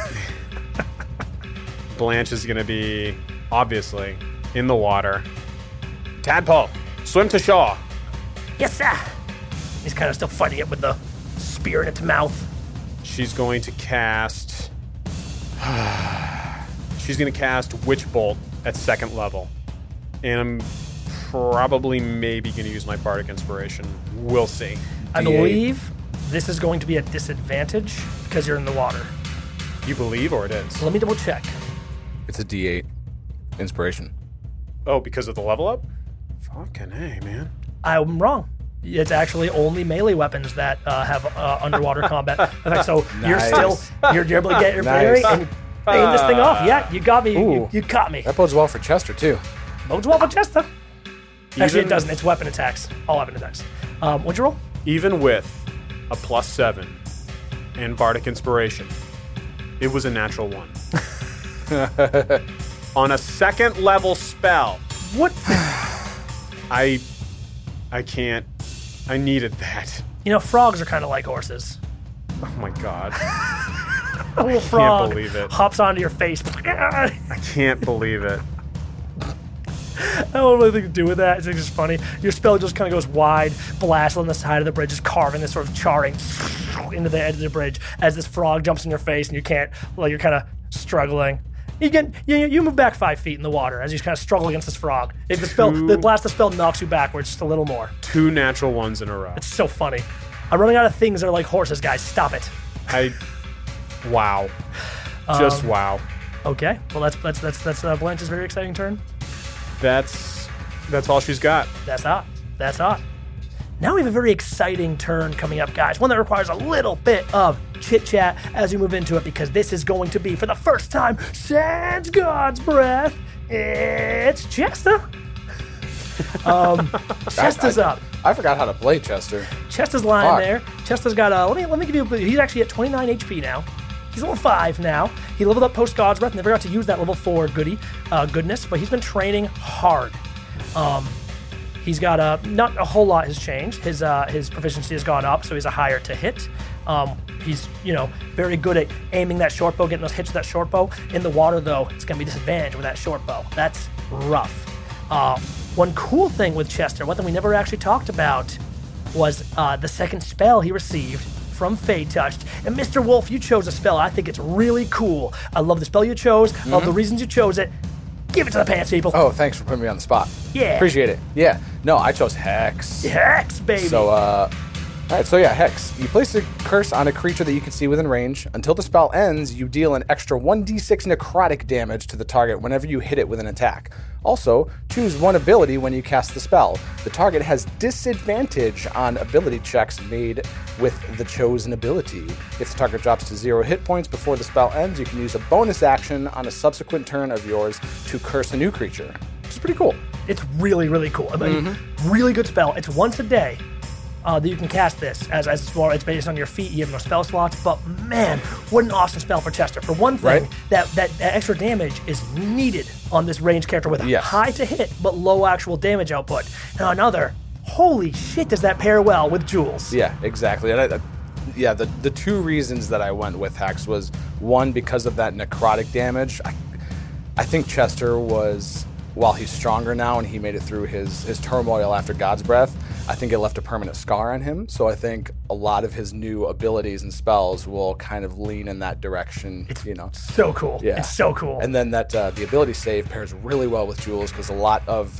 Blanche is gonna be, obviously, in the water. Tadpole, swim to shore. Yes, sir. He's kind of still fighting it with the spear in its mouth. She's going to cast... She's going to cast Witch Bolt at second level. And I'm probably maybe going to use my Bardic Inspiration. We'll see. I D eight. believe this is going to be a disadvantage because you're in the water. You believe, or it is? So let me double check. It's a D eight inspiration. Oh, because of the level up? Fucking A, man. I'm wrong. It's actually only melee weapons that uh, have uh, underwater combat effect. So you're Nice. still you're, you're able to get your Nice. parry and aim this thing off. Yeah, you got me. You, Ooh. you caught me. That bodes well for Chester, too. Bodes well for Chester. Actually, Even- it doesn't. It's weapon attacks. All weapon attacks. Um, what'd you roll? Even with a plus seven and Bardic Inspiration, it was a natural one. On a second level spell, What? I I can't. I needed that. You know, frogs are kind of like horses. Oh my god. A little frog believe it. hops onto your face. I can't believe it. I don't really think to do with that. It's just funny. Your spell just kind of goes wide, blast on the side of the bridge, just carving this sort of charring into the edge of the bridge as this frog jumps in your face, and you can't. Like you're kind of struggling. You get you, you move back five feet in the water as you kind of struggle against this frog. If the spell, Two- the blast of spell knocks you backwards just a little more. Two natural ones in a row. It's so funny. I'm running out of things that are like horses, guys. Stop it. I. Wow. Just wow. Okay. Well, that's that's that's that's uh, Blanche's very exciting turn. That's that's all she's got. That's hot. That's hot. Now we have a very exciting turn coming up, guys. One that requires a little bit of chit-chat as we move into it, because this is going to be, for the first time since God's Breath, it's Chester. Um, Chester's I- up. I forgot how to play Chester. Chester's lying Fuck. there. Chester's got a, let me let me give you, a, he's actually at twenty-nine H P now. He's level five now. He leveled up post God's Breath, never got to use that level four goodie, uh, goodness, but he's been training hard. Um, he's got a, not a whole lot has changed. His uh, his proficiency has gone up, so he's a higher to hit. Um, he's, you know, very good at aiming that short bow, getting those hits with that short bow. In the water, though, it's going to be disadvantage with that short bow. That's rough. Uh, one cool thing with Chester, one thing we never actually talked about, was uh, the second spell he received from Fade Touched. And Mister Wolf, you chose a spell. I think it's really cool. I love the spell you chose. I love the reasons you chose it. Give it to the pants, people. Oh, thanks for putting me on the spot. Yeah. Appreciate it. Yeah. No, I chose Hex. Hex, baby. So, uh, all right, so yeah, Hex. You place a curse on a creature that you can see within range. Until the spell ends, you deal an extra one d six necrotic damage to the target whenever you hit it with an attack. Also, choose one ability when you cast the spell. The target has disadvantage on ability checks made with the chosen ability. If the target drops to zero hit points before the spell ends, you can use a bonus action on a subsequent turn of yours to curse a new creature, which is pretty cool. It's really, really cool. I mean, really good spell. It's once a day uh, that you can cast this. As as it's, more, it's based on your feet. You have no spell slots. But man, what an awesome spell for Chester. For one thing, Right? that, that that extra damage is needed on this ranged character with a Yes. high to hit but low actual damage output. And another, holy shit, does that pair well with Jules? Yeah, exactly. And I, I- yeah, the the two reasons that I went with Hex was one because of that necrotic damage. I, I think Chester was, while he's stronger now and he made it through his his turmoil after God's Breath, I think it left a permanent scar on him. So I think a lot of his new abilities and spells will kind of lean in that direction. You know. So cool. Yeah. It's so cool. And then that uh, the ability save pairs really well with Jules because a lot of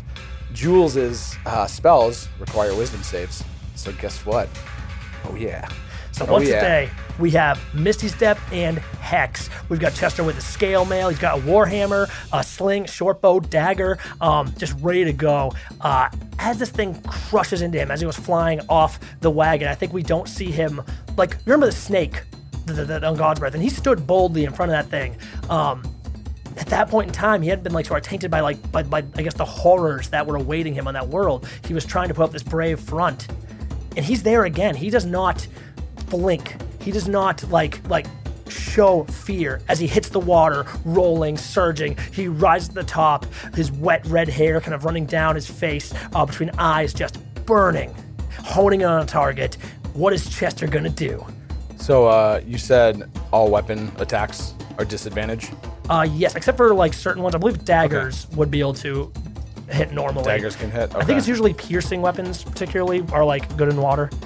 Jules' uh, spells require wisdom saves. So guess what? Oh yeah. So Oh, once yeah. a day, we have Misty Step and Hex. We've got Chester with a scale mail. He's got a warhammer, a sling, short bow, dagger, um, just ready to go. Uh, as this thing crushes into him, as he was flying off the wagon, I think we don't see him, like, remember the snake the, the, the, on God's Breath? And he stood boldly in front of that thing. Um, at that point in time, he hadn't been like sort of tainted by like by, by I guess the horrors that were awaiting him on that world. He was trying to put up this brave front, and he's there again. He does not blink. He does not like like show fear as he hits the water, rolling, surging. He rises to the top, his wet red hair kind of running down his face, uh, between eyes just burning, honing in on a target. What is Chester gonna do? So uh, you said all weapon attacks are disadvantage. Uh, yes, except for like certain ones. I believe daggers would be able to hit normally. Daggers can hit. I think Okay. it's usually piercing weapons, particularly, are like good in water.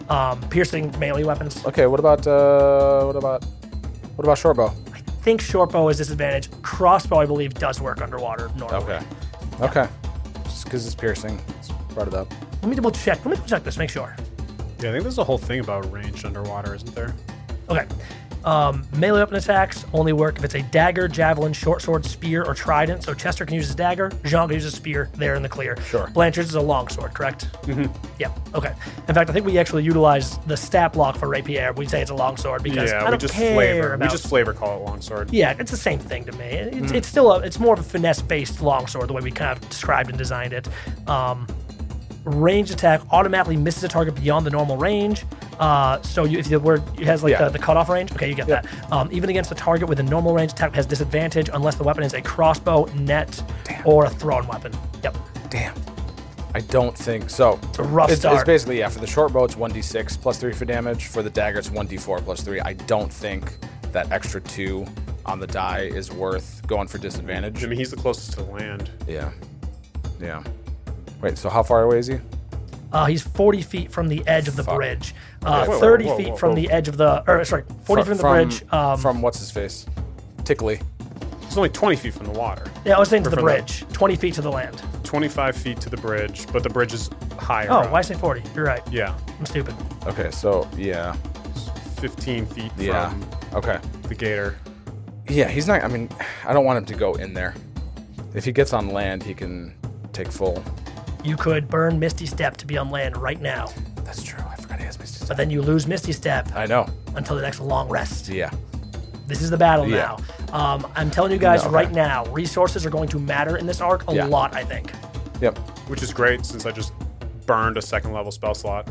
Um, piercing melee weapons. Okay, what about uh, what about what about short bow? I think short bow is disadvantage. Crossbow, I believe, does work underwater normally. Okay, okay. Just because it's piercing, just brought it up. Let me double check. Let me double check this. Make sure. Yeah, I think there's a whole thing about ranged underwater, isn't there? Okay. Um, melee weapon attacks only work if it's a dagger, javelin, short sword, spear, or trident. So Chester can use his dagger, Jean can use his spear. They're in the clear. Sure. Blanchard's is a long sword, correct? Mm-hmm. Yep. Okay. In fact, I think we actually utilize the stat block for rapier. We say it's a long sword because yeah, I don't we just care flavor. about. We just flavor call it longsword. Yeah, it's the same thing to me. It's, it's still a, it's more of a finesse-based longsword the way we kind of described and designed it. Um, ranged attack automatically misses a target beyond the normal range. Uh, so you, if the word it has like Yeah. the, the cutoff range, okay, you get Yep. that. Um, even against a target with a normal range attack has disadvantage unless the weapon is a crossbow, net, or a thrown weapon. Yep. Damn. I don't think so. It's a rough it's, start. It's basically, yeah, for the short bow, it's one d six plus three for damage. For the dagger, it's one d four plus three. I don't think that extra two on the die is worth going for disadvantage. I mean, he's the closest to the land. Yeah. Yeah. Wait, so how far away is he? Uh, he's forty feet from the edge of the Fuck. bridge. Uh, Whoa, whoa, thirty whoa, feet whoa, from whoa. the edge of the, or sorry, forty Fr- feet from the bridge. Um, from what's his face? Tickly. It's only twenty feet from the water. yeah, I was saying to or the from the- bridge, twenty feet to the land. twenty-five feet to the bridge, but the bridge is higher. Oh, up. why say forty? You're right. Yeah, I'm stupid. Okay, so yeah. fifteen feet Yeah. from Okay. the gator. Yeah, he's not. I mean, I don't want him to go in there. If he gets on land, he can take full. You could burn Misty Step to be on land right now, That's true. I forgot he has Misty but Step. then you lose Misty Step I know. until the next long rest. Yeah. This is the battle Yeah. now. Um, I'm telling you guys No, okay. right now, resources are going to matter in this arc a Yeah. lot, I think. Yep. Which is great since I just burned a second level spell slot.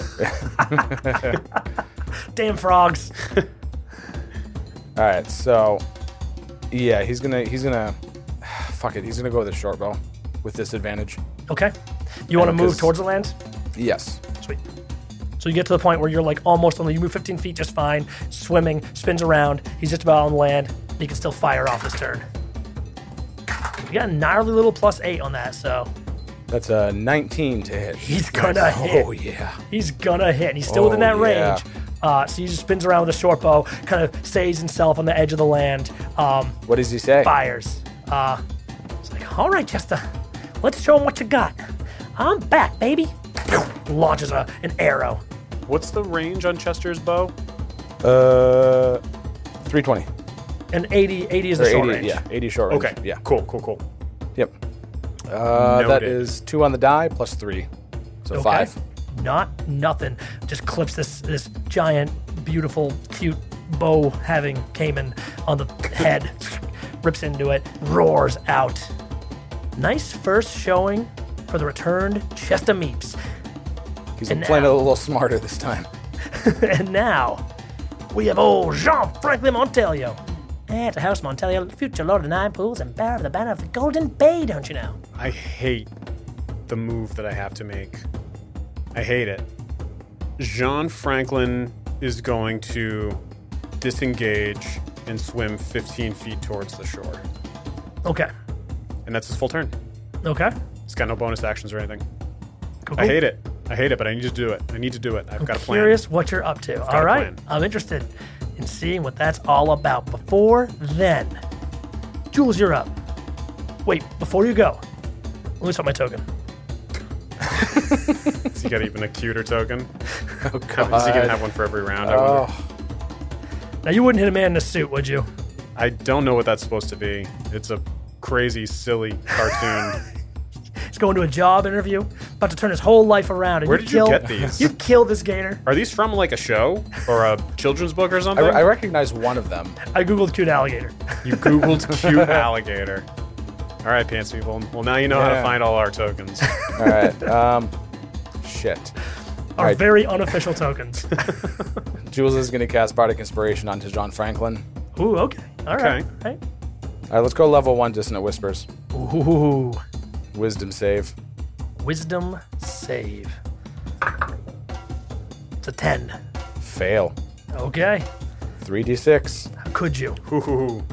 Damn frogs. All right. So, yeah, he's gonna. He's gonna. Fuck it. He's gonna go with the short bow with disadvantage. Okay. You want to And move 'cause- towards the land? Yes. Sweet. So you get to the point where you're like almost on the, you move fifteen feet just fine, swimming, spins around. He's just about on land. He can still fire off this turn. You got a gnarly little plus eight on that, so That's a nineteen to hit. he's gonna hit. Oh yeah. He's gonna hit. And he's still Oh, within that yeah. range. Uh, so he just spins around with a short bow, kind of stays himself on the edge of the land, um, What does he say? fires. Uh, it's like, all right, Chester, let's show him what you got. I'm back, baby. Launches a, an arrow. What's the range on Chester's bow? Uh, three twenty. And eighty, eighty is Or the short eighty. range. Yeah, eighty short range. Okay. Yeah. Cool, cool, cool. Yep. Uh, that Noted. is two on the die plus three, so Okay. five. Not nothing. Just clips this this giant, beautiful, cute bow having Cayman on the head, rips into it, roars out. Nice first showing for the returned Chester Meeps. He's And playing now- a little smarter this time. And now we have old Jean Franklin Montelio. At the House Montelio, future Lord of the Nine Pools and bearer of the banner of the Golden Bay, don't you know? I hate the move that I have to make. I hate it. Jean Franklin is going to disengage and swim fifteen feet towards the shore. Okay. And that's his full turn. Okay. He's got no bonus actions or anything. Cool, I cool. hate it. I hate it, but I need to do it. I need to do it. I've got a plan. Curious what you're up to. got All a right. plan. I'm interested in seeing what that's all about. Before then, Jules, you're up. Wait, before you go, let me swap my token. So you got even a cuter token. Oh How- Is he gonna have one for every round? I, wonder? Oh, Now, you wouldn't hit a man in a suit, would you? I don't know what that's supposed to be. It's a crazy, silly cartoon. He's going to a job interview, about to turn his whole life around. And Where you did you kill, get these? You killed this gator. Are these from like a show or a children's book or I, something? I recognize one of them. I googled cute alligator. You Googled cute alligator. All right, pants people. Well, now you know how to Yeah. find all our tokens. All right. Um, shit. Our right. very unofficial tokens. Jules is gonna cast Bardic Inspiration onto John Franklin. Ooh, okay. All right. Okay. All right. All right, let's go level one Dissonant Whispers. Ooh. Wisdom save. Wisdom save. It's a ten. Fail. Okay. three d six. How could you? Ooh.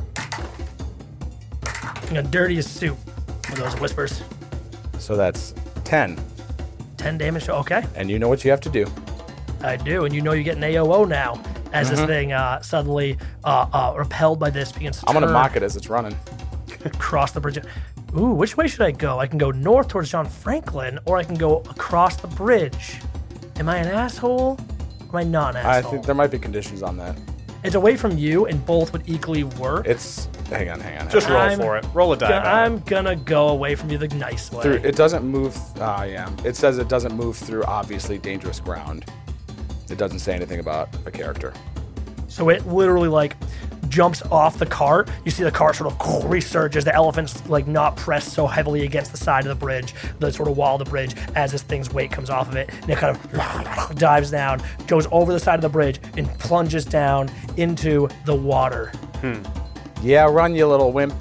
I'm gonna dirty his suit with those whispers. So that's ten. ten damage. Okay. And you know what you have to do. I do, and you know you get an A O O now as Mm-hmm. this thing uh, suddenly uh, uh, repelled by this begins to I'm gonna turn mock it as it's running. across the bridge. Ooh, which way should I go? I can go north towards John Franklin, or I can go across the bridge. Am I an asshole? Or am I not an I asshole? think there might be conditions on that. It's away from you, and both would equally work. It's hang on, hang on. hang Just on. roll I'm for it. Roll a die. Go- about it. I'm gonna go away from you the nice way. Through, it doesn't move. Ah, yeah. It says it doesn't move through obviously dangerous ground. It doesn't say anything about a character. So it literally like jumps off the cart. You see the cart sort of resurges. The elephant's like not pressed so heavily against the side of the bridge, the sort of wall of the bridge, as this thing's weight comes off of it. And it kind of dives down, goes over the side of the bridge, and plunges down into the water. Yeah, run, you little wimp.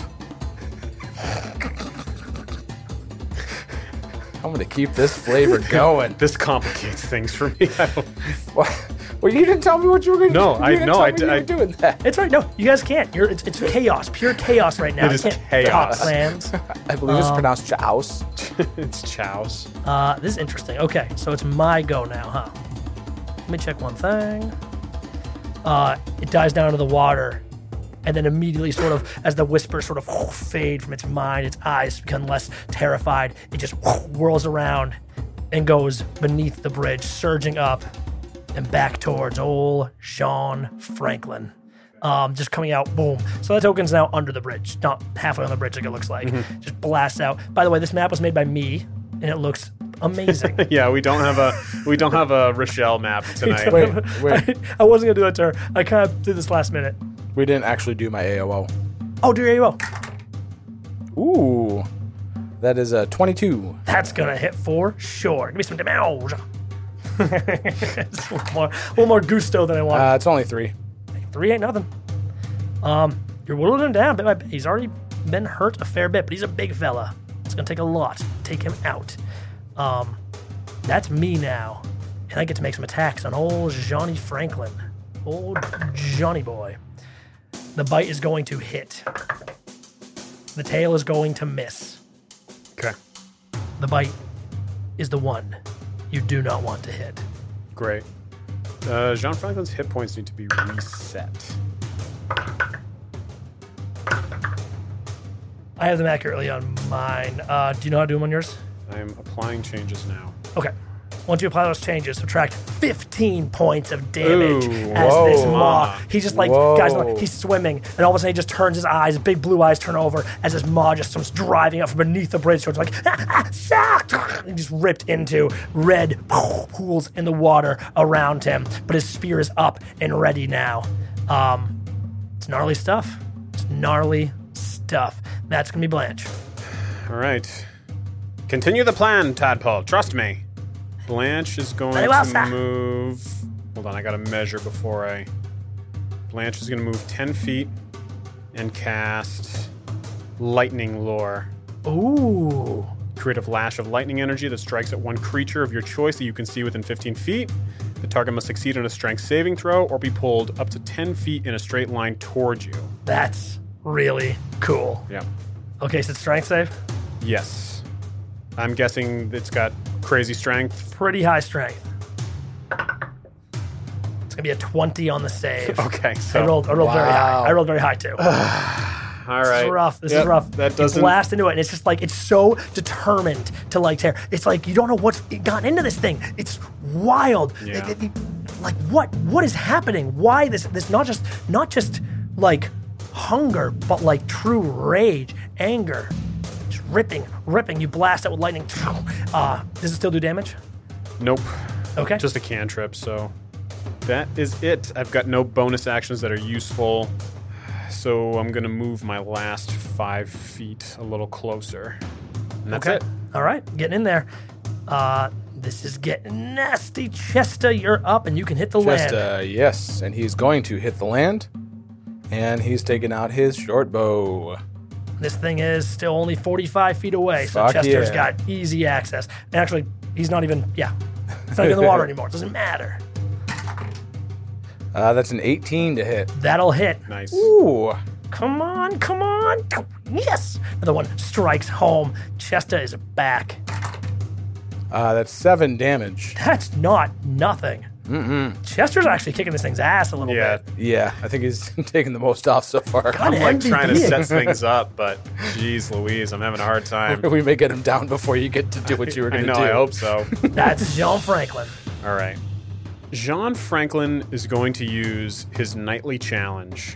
I'm gonna keep this flavor going. This complicates things for me. I don't- Well, you didn't tell me what you were gonna No, do. I- You didn't no, tell I me d- you were I- doing that. It's right. No, you guys can't. You're it's, it's chaos, pure chaos right now. It You is can't chaos. talk plans. I believe it's pronounced Chaos. it's chows. Uh, this is interesting. Okay, so it's my go now, huh? Let me check one thing. Uh, it dives down into the water, and then immediately, sort of, as the whispers sort of fade from its mind, its eyes become less terrified. It just whirls around and goes beneath the bridge, surging up and back towards old Sean Franklin. Um, just coming out, boom. So that token's now under the bridge, not halfway on the bridge like it looks like. Just blasts out. By the way, this map was made by me, and it looks amazing. Yeah, we don't have a we don't have a Rochelle map tonight. Wait, wait. I, I wasn't gonna do that to her. I kind of did this last minute. We didn't actually do my A O O. Oh, there you go. Ooh, that is a twenty-two. That's gonna hit for sure. Give me some damage. It's a little more, a little more gusto than I wanted. Uh, it's only three. Three ain't nothing. Um, you're whittling him down bit by bit. He's already been hurt a fair bit, but he's a big fella. It's gonna take a lot to take him out. Um, that's me now, and I get to make some attacks on old Johnny Franklin, old Johnny boy. The bite is going to hit. The tail is going to miss. Okay, The bite is the one you do not want to hit. great. Uh, Jean Franklin's hit points need to be reset. I have them accurately on mine. Uh, do you know how to do them on yours? I am applying changes now. Okay. Once you apply those changes, subtract fifteen points of damage Ooh, as this whoa. maw. He's just like, Whoa. guys, look, he's swimming, and all of a sudden he just turns his eyes, big blue eyes turn over as his maw just comes driving up from beneath the bridge. So it's like, ah, ah, suck! And just ripped into red pools in the water around him. But his spear is up and ready now. Um, it's gnarly stuff. It's gnarly stuff. That's going to be Blanche. All right, continue the plan, Tadpole. Trust me. Blanche is going Very well, to sir. move. Hold on, I gotta measure before I. Blanche is gonna move ten feet and cast Lightning Lure. Ooh. Create a flash of lightning energy that strikes at one creature of your choice that you can see within fifteen feet. The target must succeed on a strength saving throw or be pulled up to ten feet in a straight line towards you. That's really cool. Yeah. Okay, so it's strength save. Yes. I'm guessing it's got crazy strength. Pretty high strength. It's gonna be a twenty on the save. Okay, so I rolled. I rolled very high. Wow. I rolled very high too. all This right. is rough. This Yep, is rough. That You doesn't. blast into it, and it's just like it's so determined to like tear. It's like you don't know what's gotten into this thing. It's wild. Yeah. It- it- it- like what? What is happening? Why this? This not just not just like hunger, but like true rage, anger, just ripping, ripping. You blast it with lightning. Uh, does it still do damage? Nope. Okay. Just a cantrip, so that is it. I've got no bonus actions that are useful, so I'm gonna move my last five feet a little closer. And that's Okay. it. All right, getting in there. Uh, this is getting nasty. Chester, you're up, and you can hit the Just, land. uh, yes, and he's going to hit the land, and he's taking out his short bow. This thing is still only forty-five feet away, so Fuck Chester's yeah. got easy access. And actually, he's not even, yeah, it's not even in the water anymore. It doesn't matter. Uh, that's an eighteen to hit. That'll hit. Nice. Ooh. Come on, come on. Yes. Another one strikes home. Chester is back. Uh, that's seven damage. That's not nothing. Mm-mm. Chester's actually kicking this thing's ass a little Yeah. bit. Yeah, I think he's taking the most off so far. God, I'm like M V P. trying to set things up, but geez Louise, I'm having a hard time. We may get him down before you get to do what you were I going to know, do. I hope so. That's Jean Franklin. All right. Jean Franklin is going to use his nightly challenge.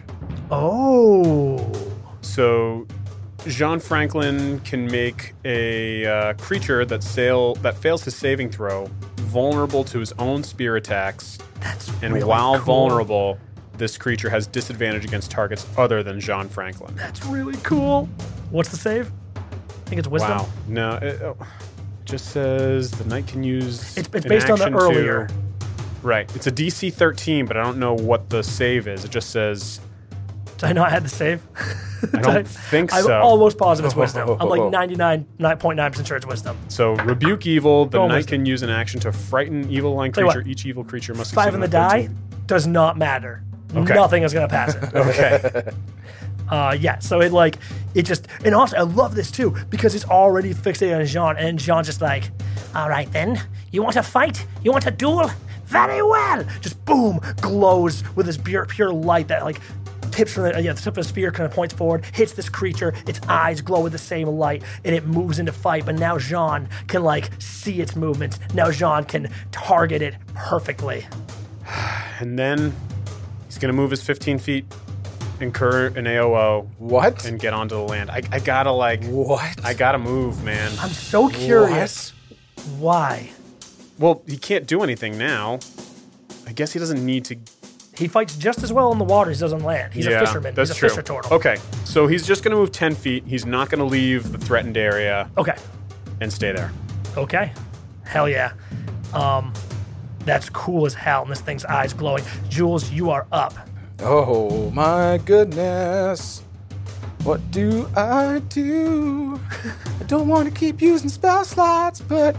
Oh. So Jean Franklin can make a uh, creature that sail that fails his saving throw vulnerable to his own spear attacks. That's And really while cool. vulnerable, this creature has disadvantage against targets other than Jean Franklin. That's really cool. What's the save? I think it's wisdom. Wow. No, it oh, just says the knight can use. It's, it's an based on the action to- earlier. Right. It's a D C thirteen, but I don't know what the save is. It just says. Did I know I had the save? I don't think I'm so. almost positive it's wisdom. I'm like ninety-nine point nine percent sure it's wisdom. So rebuke evil. The Go knight wisdom. can use an action to frighten evil line Tell you creature. what, Each evil creature must Five succeed in the on a die thirteen. does not matter. Okay. Nothing is going to pass it. Okay. Uh, yeah, so it like, it just, and also I love this too, because it's already fixated on Jean, and Jean's just like, all right then, you want to fight? You want a duel? Very well. Just boom, glows with this pure, pure light that like tips from the, yeah, the tip of the spear kind of points forward, hits this creature, its eyes glow with the same light, and it moves into fight, but now Jean can like see its movements. Now Jean can target it perfectly. And then he's going to move his fifteen feet, incur an A O O, What? and get onto the land. I, I gotta like. What? I gotta move, man. I'm so curious why. Well, he can't do anything now. I guess he doesn't need to. He fights just as well in the water as he does on land. He's yeah, a fisherman. That's He's a true. fisher turtle. Okay, so he's just going to move ten feet. He's not going to leave the threatened area Okay. and stay there. Okay. Hell yeah. Um, that's cool as hell. And this thing's eyes glowing. Jules, you are up. Oh my goodness. What do I do? I don't want to keep using spell slots, but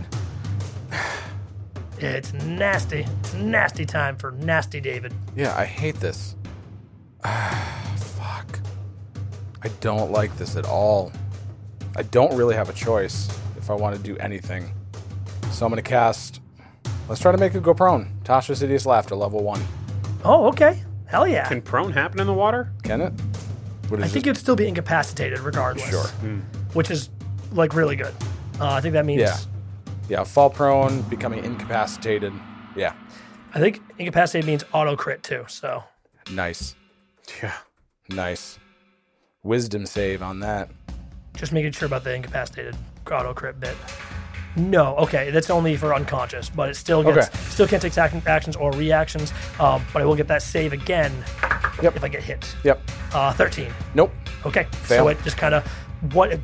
It's nasty. It's nasty time for nasty David. yeah, I hate this. Fuck. I don't like this at all. I don't really have a choice if I want to do anything. So I'm going to cast. Let's try to make it go prone. Tasha's Hideous Laughter, level one. Oh, okay. Hell yeah. Can prone happen in the water? Can it? Would it I think just- it'd still be incapacitated regardless. Sure. Which is like really good. Uh, I think that means. Yeah. Yeah, fall prone, becoming incapacitated. Yeah. I think incapacitated means auto crit too. So Nice. Yeah. Nice. Wisdom save on that. just making sure about the incapacitated auto crit bit. No, okay, that's only for unconscious, but it still gets Okay. still can't take ac- actions or reactions. Um, but I will get that save again Yep. if I get hit. Yep. Uh, thirteen. Nope. Okay, Fail. so it just kind of what,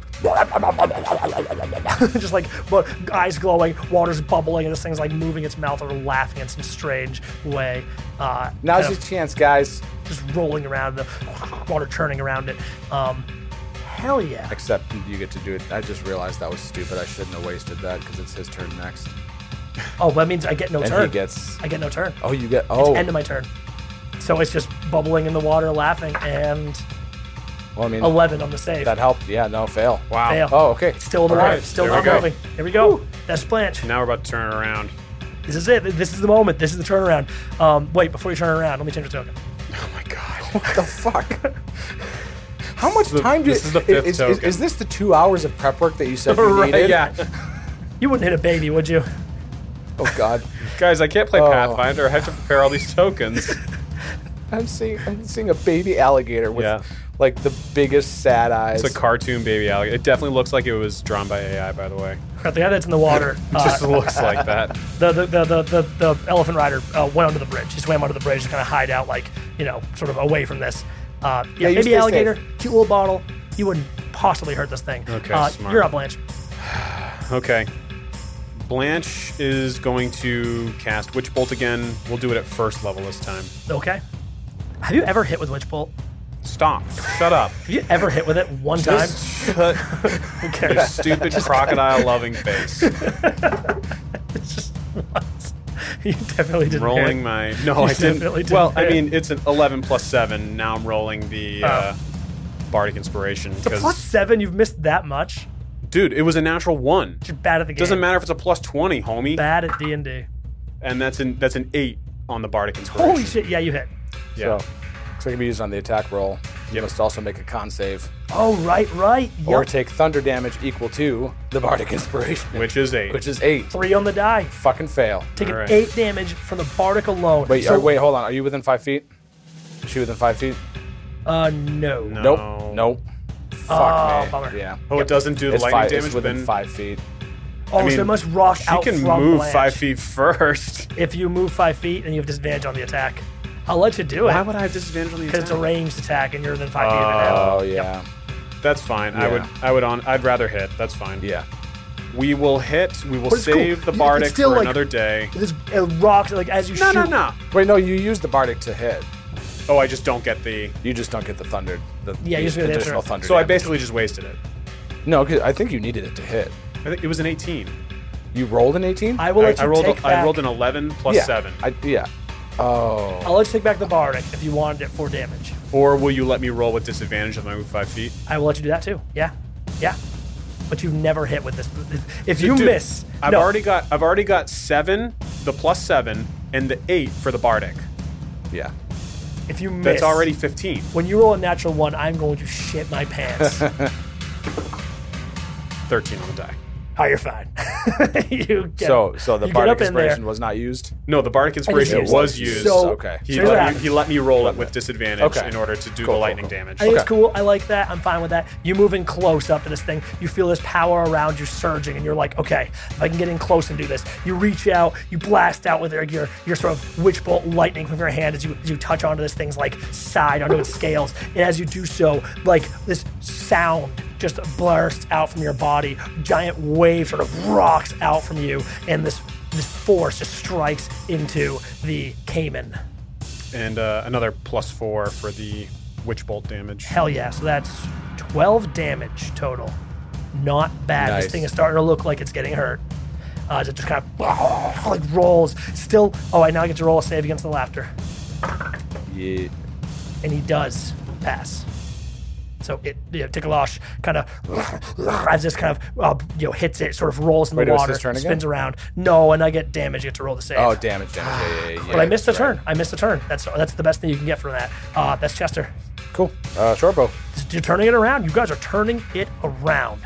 just like but eyes glowing, water's bubbling, and this thing's like moving its mouth or laughing in some strange way. Uh, Now's kind your of chance, guys. just rolling around, the water churning around it. Um, hell yeah! Except you get to do it. I just realized that was stupid. I shouldn't have wasted that because it's his turn next. Oh, that means I get no And turn. he gets. I get no turn. Oh, you get. Oh. End of my turn. So it's just bubbling in the water, laughing, and Well, I mean, eleven on the save. that helped. Yeah, no, fail. Wow. Fail. Oh, okay. Still in the All water, right, still there not we go. moving. Here we go. That's Blanche. Now we're about to turn it around. This is it. This is the moment. This is the turnaround. Um, wait, before you turn it around, let me change the token. Oh my god. What the fuck? How much the- time do this is the fifth is, is, token. is this the two hours of prep work that you said you Right, needed? yeah. You wouldn't hit a baby, would you? Oh God. Guys, I can't play Oh. Pathfinder. I have to prepare all these tokens. I'm seeing I'm seeing a baby alligator with Yeah. like the biggest sad eyes. It's a cartoon baby alligator. It definitely looks like it was drawn by A I, by the way. The guy that's in the water. It just Uh, looks like that. the, the, the, the, the, the elephant rider uh, went under the bridge. He swam under the bridge to kind of hide out, like, you know, sort of away from this. Uh, yeah, Yeah, you baby stay alligator, safe. cute little bottle. You wouldn't possibly hurt this thing. Okay, uh, smart. You're up, Blanche. Okay. Blanche is going to cast Witch Bolt again. We'll do it at first level this time. Okay. Have you ever hit with Witch Bolt? Stop. Shut up. Have you ever hit with it one Just time? shut Okay. your stupid crocodile loving face. It's just once. You definitely didn't Rolling hit. my no, You I didn't. definitely didn't Well, I hit. mean, it's an eleven plus seven. Now I'm rolling the uh, Bardic Inspiration It's a because, plus seven. You've missed that much. dude, it was a natural one. You're bad at the game. Doesn't matter if it's a plus twenty, homie. Bad at D and D. And that's an that's an eight on the Bardic Inspiration. Holy shit! Yeah, you hit. Yeah. So, looks like it can be used on the attack roll. You Yep. must also make a con save. Oh, right, right. Or Yep. take thunder damage equal to the Bardic Inspiration. Which is eight. Which is eight. Three on the die. Fucking fail. Taking All right. eight damage from the Bardic alone. Wait, So- uh, wait, hold on. Are you within five feet? Is she within five feet? Uh, no. No. Nope. Nope. Fuck Oh, me. bummer. Yeah. Oh, it doesn't do the It's, lightning five, damage, it's but within then five feet. Oh, I mean, so it must rock she out can from move Blanche. five feet first. If you move five feet, then you have disadvantage on the attack. I'll let you do Why it would I have disadvantage on the because attack? it's a ranged attack and you're within five feet of it now. Oh, yeah. That's fine. I Yeah. would. I would on. I'd rather hit. That's fine. Yeah. We will hit. We will But it's cool. save the It's Bardic still for like- another day. This it rocks like as you No, shoot. no, no. Wait, no, you use the Bardic to hit. Oh, I just don't get the. You just don't get the thunder. The, Yeah, the you just get the additional extra- thunder So I damage. basically just wasted it. No, 'cause I think you needed it to hit. I think it was an eighteen. You rolled an eighteen? I will I, let you I rolled. take A, back. I rolled an eleven plus yeah. seven. I, yeah. Oh. I'll let you take back the Bardic if you wanted it for damage. Or will you let me roll with disadvantage if I move five feet? I will let you do that too. Yeah, yeah. But you've never hit with this. If you Dude, miss, I've no. already got. I've already got seven, the plus seven, and the eight for the Bardic. Yeah. If you miss, That's already fifteen. When you roll a natural one, I'm going to shit my pants. Thirteen on the die. Oh, you're fine. you get, So, so the you get Bardic up in there. Inspiration was not used? No, the Bardic Inspiration It was was used. so- Okay. He, So here's what let me, happens. he let me roll it with disadvantage Okay. in order to do Cool, the cool, lightning cool. damage. I think Okay. it's cool. I like that. I'm fine with that. You move in close up to this thing. You feel this power around you surging, and you're like, okay, if I can get in close and do this. You reach out, you blast out with your your, your sort of witch bolt lightning from your hand as you as you touch onto this thing's like side, onto its scales. And as you do so, like this sound just bursts out from your body. Giant wave sort of rocks out from you, and this this force just strikes into the Cayman. And uh, another plus four for the witch bolt damage. Hell yeah. So that's twelve damage total. Not bad. Nice. This thing is starting to look like it's getting hurt. Uh, it just kind of like rolls. Still, oh, I now get to roll a save against the laughter. Yeah. And he does pass. So it, you know, Tikalosh kind of, as this kind of, uh, you know, hits it, sort of rolls in the Wait, it was water, his turn again? spins around. No, and I get damage. You get to roll the save. Oh, damage, damage. Yeah, yeah, yeah. But I missed a right. turn. I missed a turn. That's that's the best thing you can get from that. Uh, that's Chester. Cool. Uh, shortbow. You're turning it around. You guys are turning it around.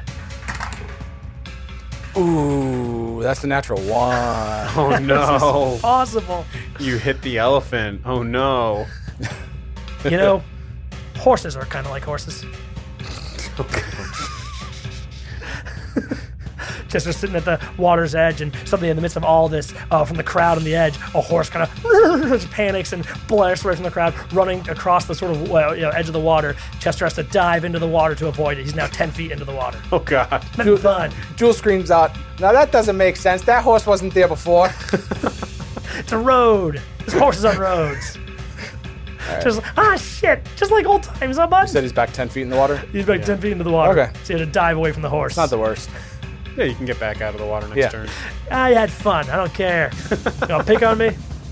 Ooh, that's the natural one. Oh no! Possible. You hit the elephant. Oh no! You know, horses are kind of like horses. Just was sitting at the water's edge, and suddenly, in the midst of all this, uh, from the crowd on the edge, a horse kind of panics and blasts away from the crowd, running across the sort of well, you know, edge of the water. Chester has to dive into the water to avoid it. He's now ten feet into the water. Oh god! Having fun. Jewel screams out, now that doesn't make sense. That horse wasn't there before. It's a road. There's horses on roads. Just ah shit, just like old times, huh, bud? You said he's back ten feet in the water? He's back ten feet into the water. Okay. So you had to dive away from the horse. It's not the worst. Yeah, you can get back out of the water next Yeah. turn. I had fun. I don't care. You know, pick on me.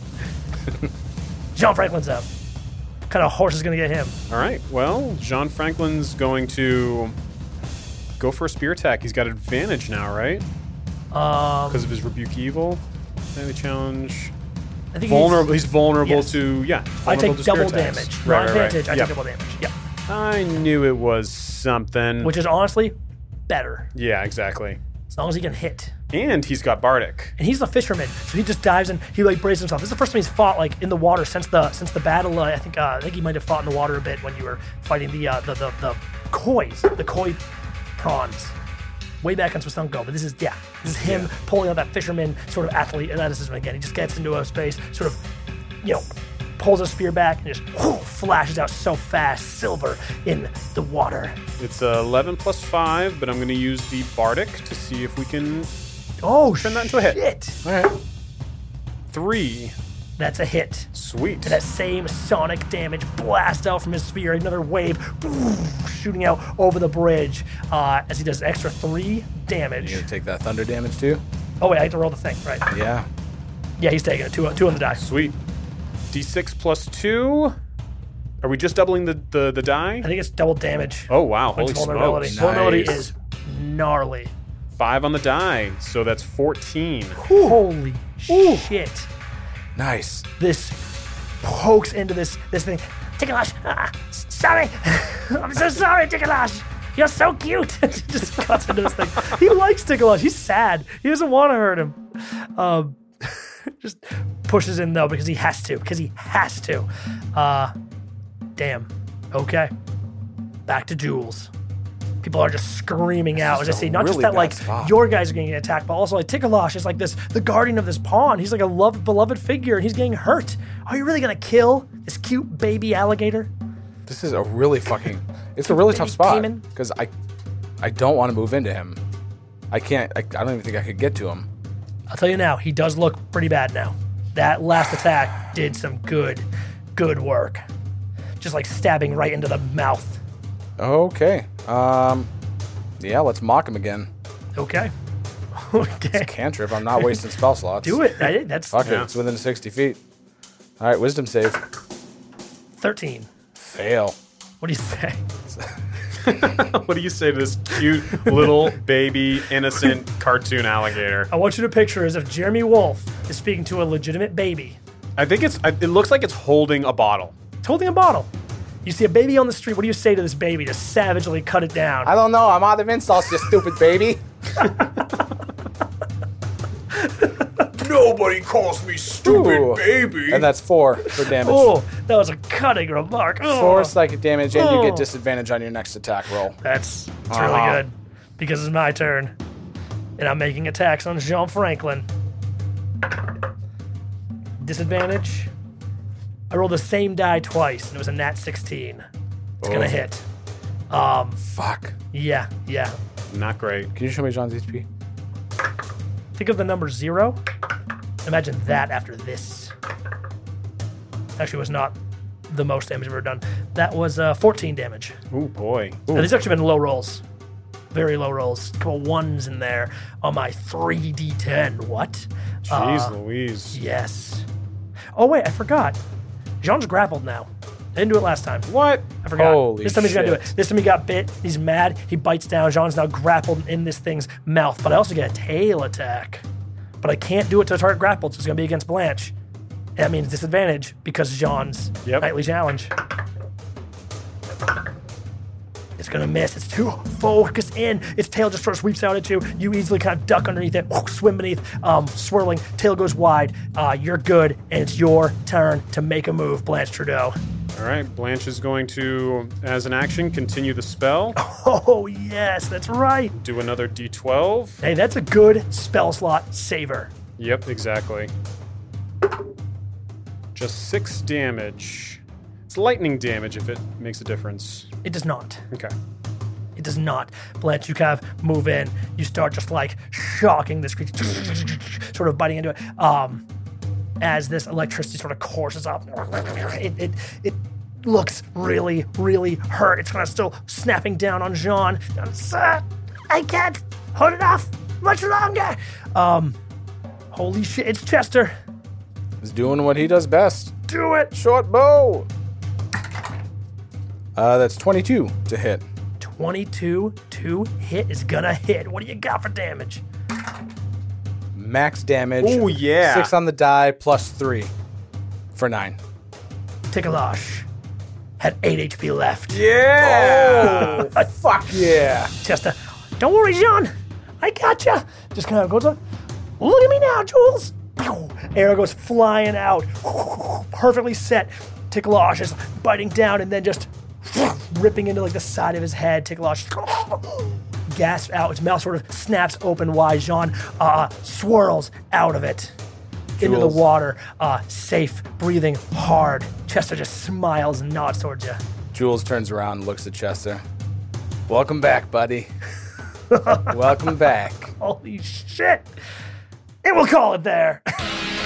John Franklin's up. What kind of horse is going to get him? All right. Well, John Franklin's going to go for a spear attack. He's got advantage now, right? Um, Because of his rebuke evil. Daily challenge. I think Vulnerable. he's, He's vulnerable yes. to yeah. I vulnerable take to spear double attacks. damage. Right, Not right, right. advantage. I Yep. take double damage. Yeah. I knew it was something. Which is honestly better. yeah, exactly. As long as he can hit. And he's got Bardic. And he's the fisherman, so he just dives in. He like braces himself. This is the first time he's fought like in the water since the since the battle. Uh, I think uh, I think he might have fought in the water a bit when you were fighting the uh, the, the the kois, the koi prawns, way back on Swasunko. But this is yeah, this is him pulling out that fisherman sort of athlete athleticism again. He just gets into a space, sort of, you know, pulls a spear back and just whoo, flashes out so fast, silver in the water. It's uh, eleven plus five, but I'm going to use the Bardic to see if we can. Oh, Turn that into a hit. shit. All right. Three. That's a hit. Sweet. And that same sonic damage blast out from his spear, another wave shooting out over the bridge uh, as he does an extra three damage. You gonna take that thunder damage too? Oh wait, I have to roll the thing, right? Yeah. Yeah, he's taking it. Two, two on the die. Sweet. D six plus two. Are we just doubling the, the, the die? I think it's double damage. Oh, wow. Which Holy vulnerability. smokes. Vulnerability Nice. is gnarly. Five on the die, so that's fourteen. Holy shit. Nice. This pokes into this this thing. Tikalash, ah, s- sorry. I'm so sorry, Tikalash. You're so cute. Just cuts into this thing. He likes Tikalash. He's sad. He doesn't want to hurt him. Um, just pushes in though because he has to. Because he has to. Uh, damn. Okay. Back to Jules. People are just screaming out as I is a see not just really that bad like spot. your guys are getting attacked, but also like Tikalash is like this the guardian of this pond. He's like a loved beloved figure and he's getting hurt. Are you really gonna kill this cute baby alligator? This is a really fucking. It's a really tough Baby spot Cayman. because I, I don't want to move into him. I can't. I, I don't even think I could get to him. I'll tell you now, he does look pretty bad now. That last attack did some good, good work. Just like stabbing right into the mouth. Okay. Um. Yeah. Let's mock him again. Okay. Okay. Cantrip. I'm not wasting spell slots. Do it. I, that's Fuck Yeah. it. It's within sixty feet. All right. Wisdom save. thirteen. Fail. What do you say? What do you say to this cute little baby innocent cartoon alligator? I want you to picture as if Jeremy Wolf is speaking to a legitimate baby. I think it's. It looks like it's holding a bottle. It's holding a bottle. You see a baby on the street. What do you say to this baby to savagely cut it down? I don't know. I'm out of insults, you stupid baby. Nobody calls me stupid, Ooh. baby. And that's four for damage. Oh, that was a cutting remark. Oh, Four psychic damage, and you Oh. get disadvantage on your next attack roll. That's, that's Uh-huh. really good because it's my turn. And I'm making attacks on Jean Franklin. Disadvantage. I rolled the same die twice, and it was a nat sixteen. It's Oh. gonna hit. Um, Fuck. yeah, yeah. Not great. Can you show me John's H P? Think of the number zero. Imagine that after this. Actually, was not the most damage I've ever done. That was uh, fourteen damage. Oh boy. Now, these have actually been low rolls. Very low rolls. A couple ones in there on my three d ten. What? Jeez Uh, Louise. Yes. Oh, wait, I forgot. Jean's grappled now. I didn't do it last time. What? I forgot. Holy this time he's gonna do shit. it. This time he got bit. He's mad. He bites down. Jean's now grappled in this thing's mouth. But I also get a tail attack. But I can't do it to a target grappled, so it's gonna be against Blanche. And that means disadvantage because Jean's Yep. nightly challenge. It's gonna miss. It's too focused in. Its tail just sort of sweeps out at you. You easily kind of duck underneath it, swim beneath, um, swirling. Tail goes wide. Uh, you're good, and it's your turn to make a move, Blanche Trudeau. All right. Blanche is going to, as an action, continue the spell. Oh yes, that's right. Do another D twelve. Hey, that's a good spell slot saver. Yep, exactly. Just six damage. It's lightning damage if it makes a difference. It does not. Okay. It does not. Blanche, you kind of move in. You start just like shocking this creature, sort of biting into it. Um, as this electricity sort of courses up, it it it looks really, really hurt. It's kind of still snapping down on Jean. Sir, I can't hold it off much longer. Um, holy shit! It's Chester. He's doing what he does best. Do it. Short bow. Uh, that's twenty-two to hit. twenty-two to hit is gonna hit. What do you got for damage? Max damage. Oh, yeah. Six on the die plus three for nine. Tikalash had eight H P left. Yeah. Oh, fuck yeah. Chester, don't worry, Jean. I gotcha. Just kind of goes up. Look at me now, Jules. Pew! Arrow goes flying out. Perfectly set. Tikalash is biting down and then just ripping into like the side of his head. Tikalash gasps out. Its mouth sort of snaps open wide. Jean uh, swirls out of it into the Jules. water, uh, safe, breathing hard. Chester just smiles and nods towards you. Jules turns around and looks at Chester. Welcome back, buddy. Welcome back. Holy shit. And we'll call it there.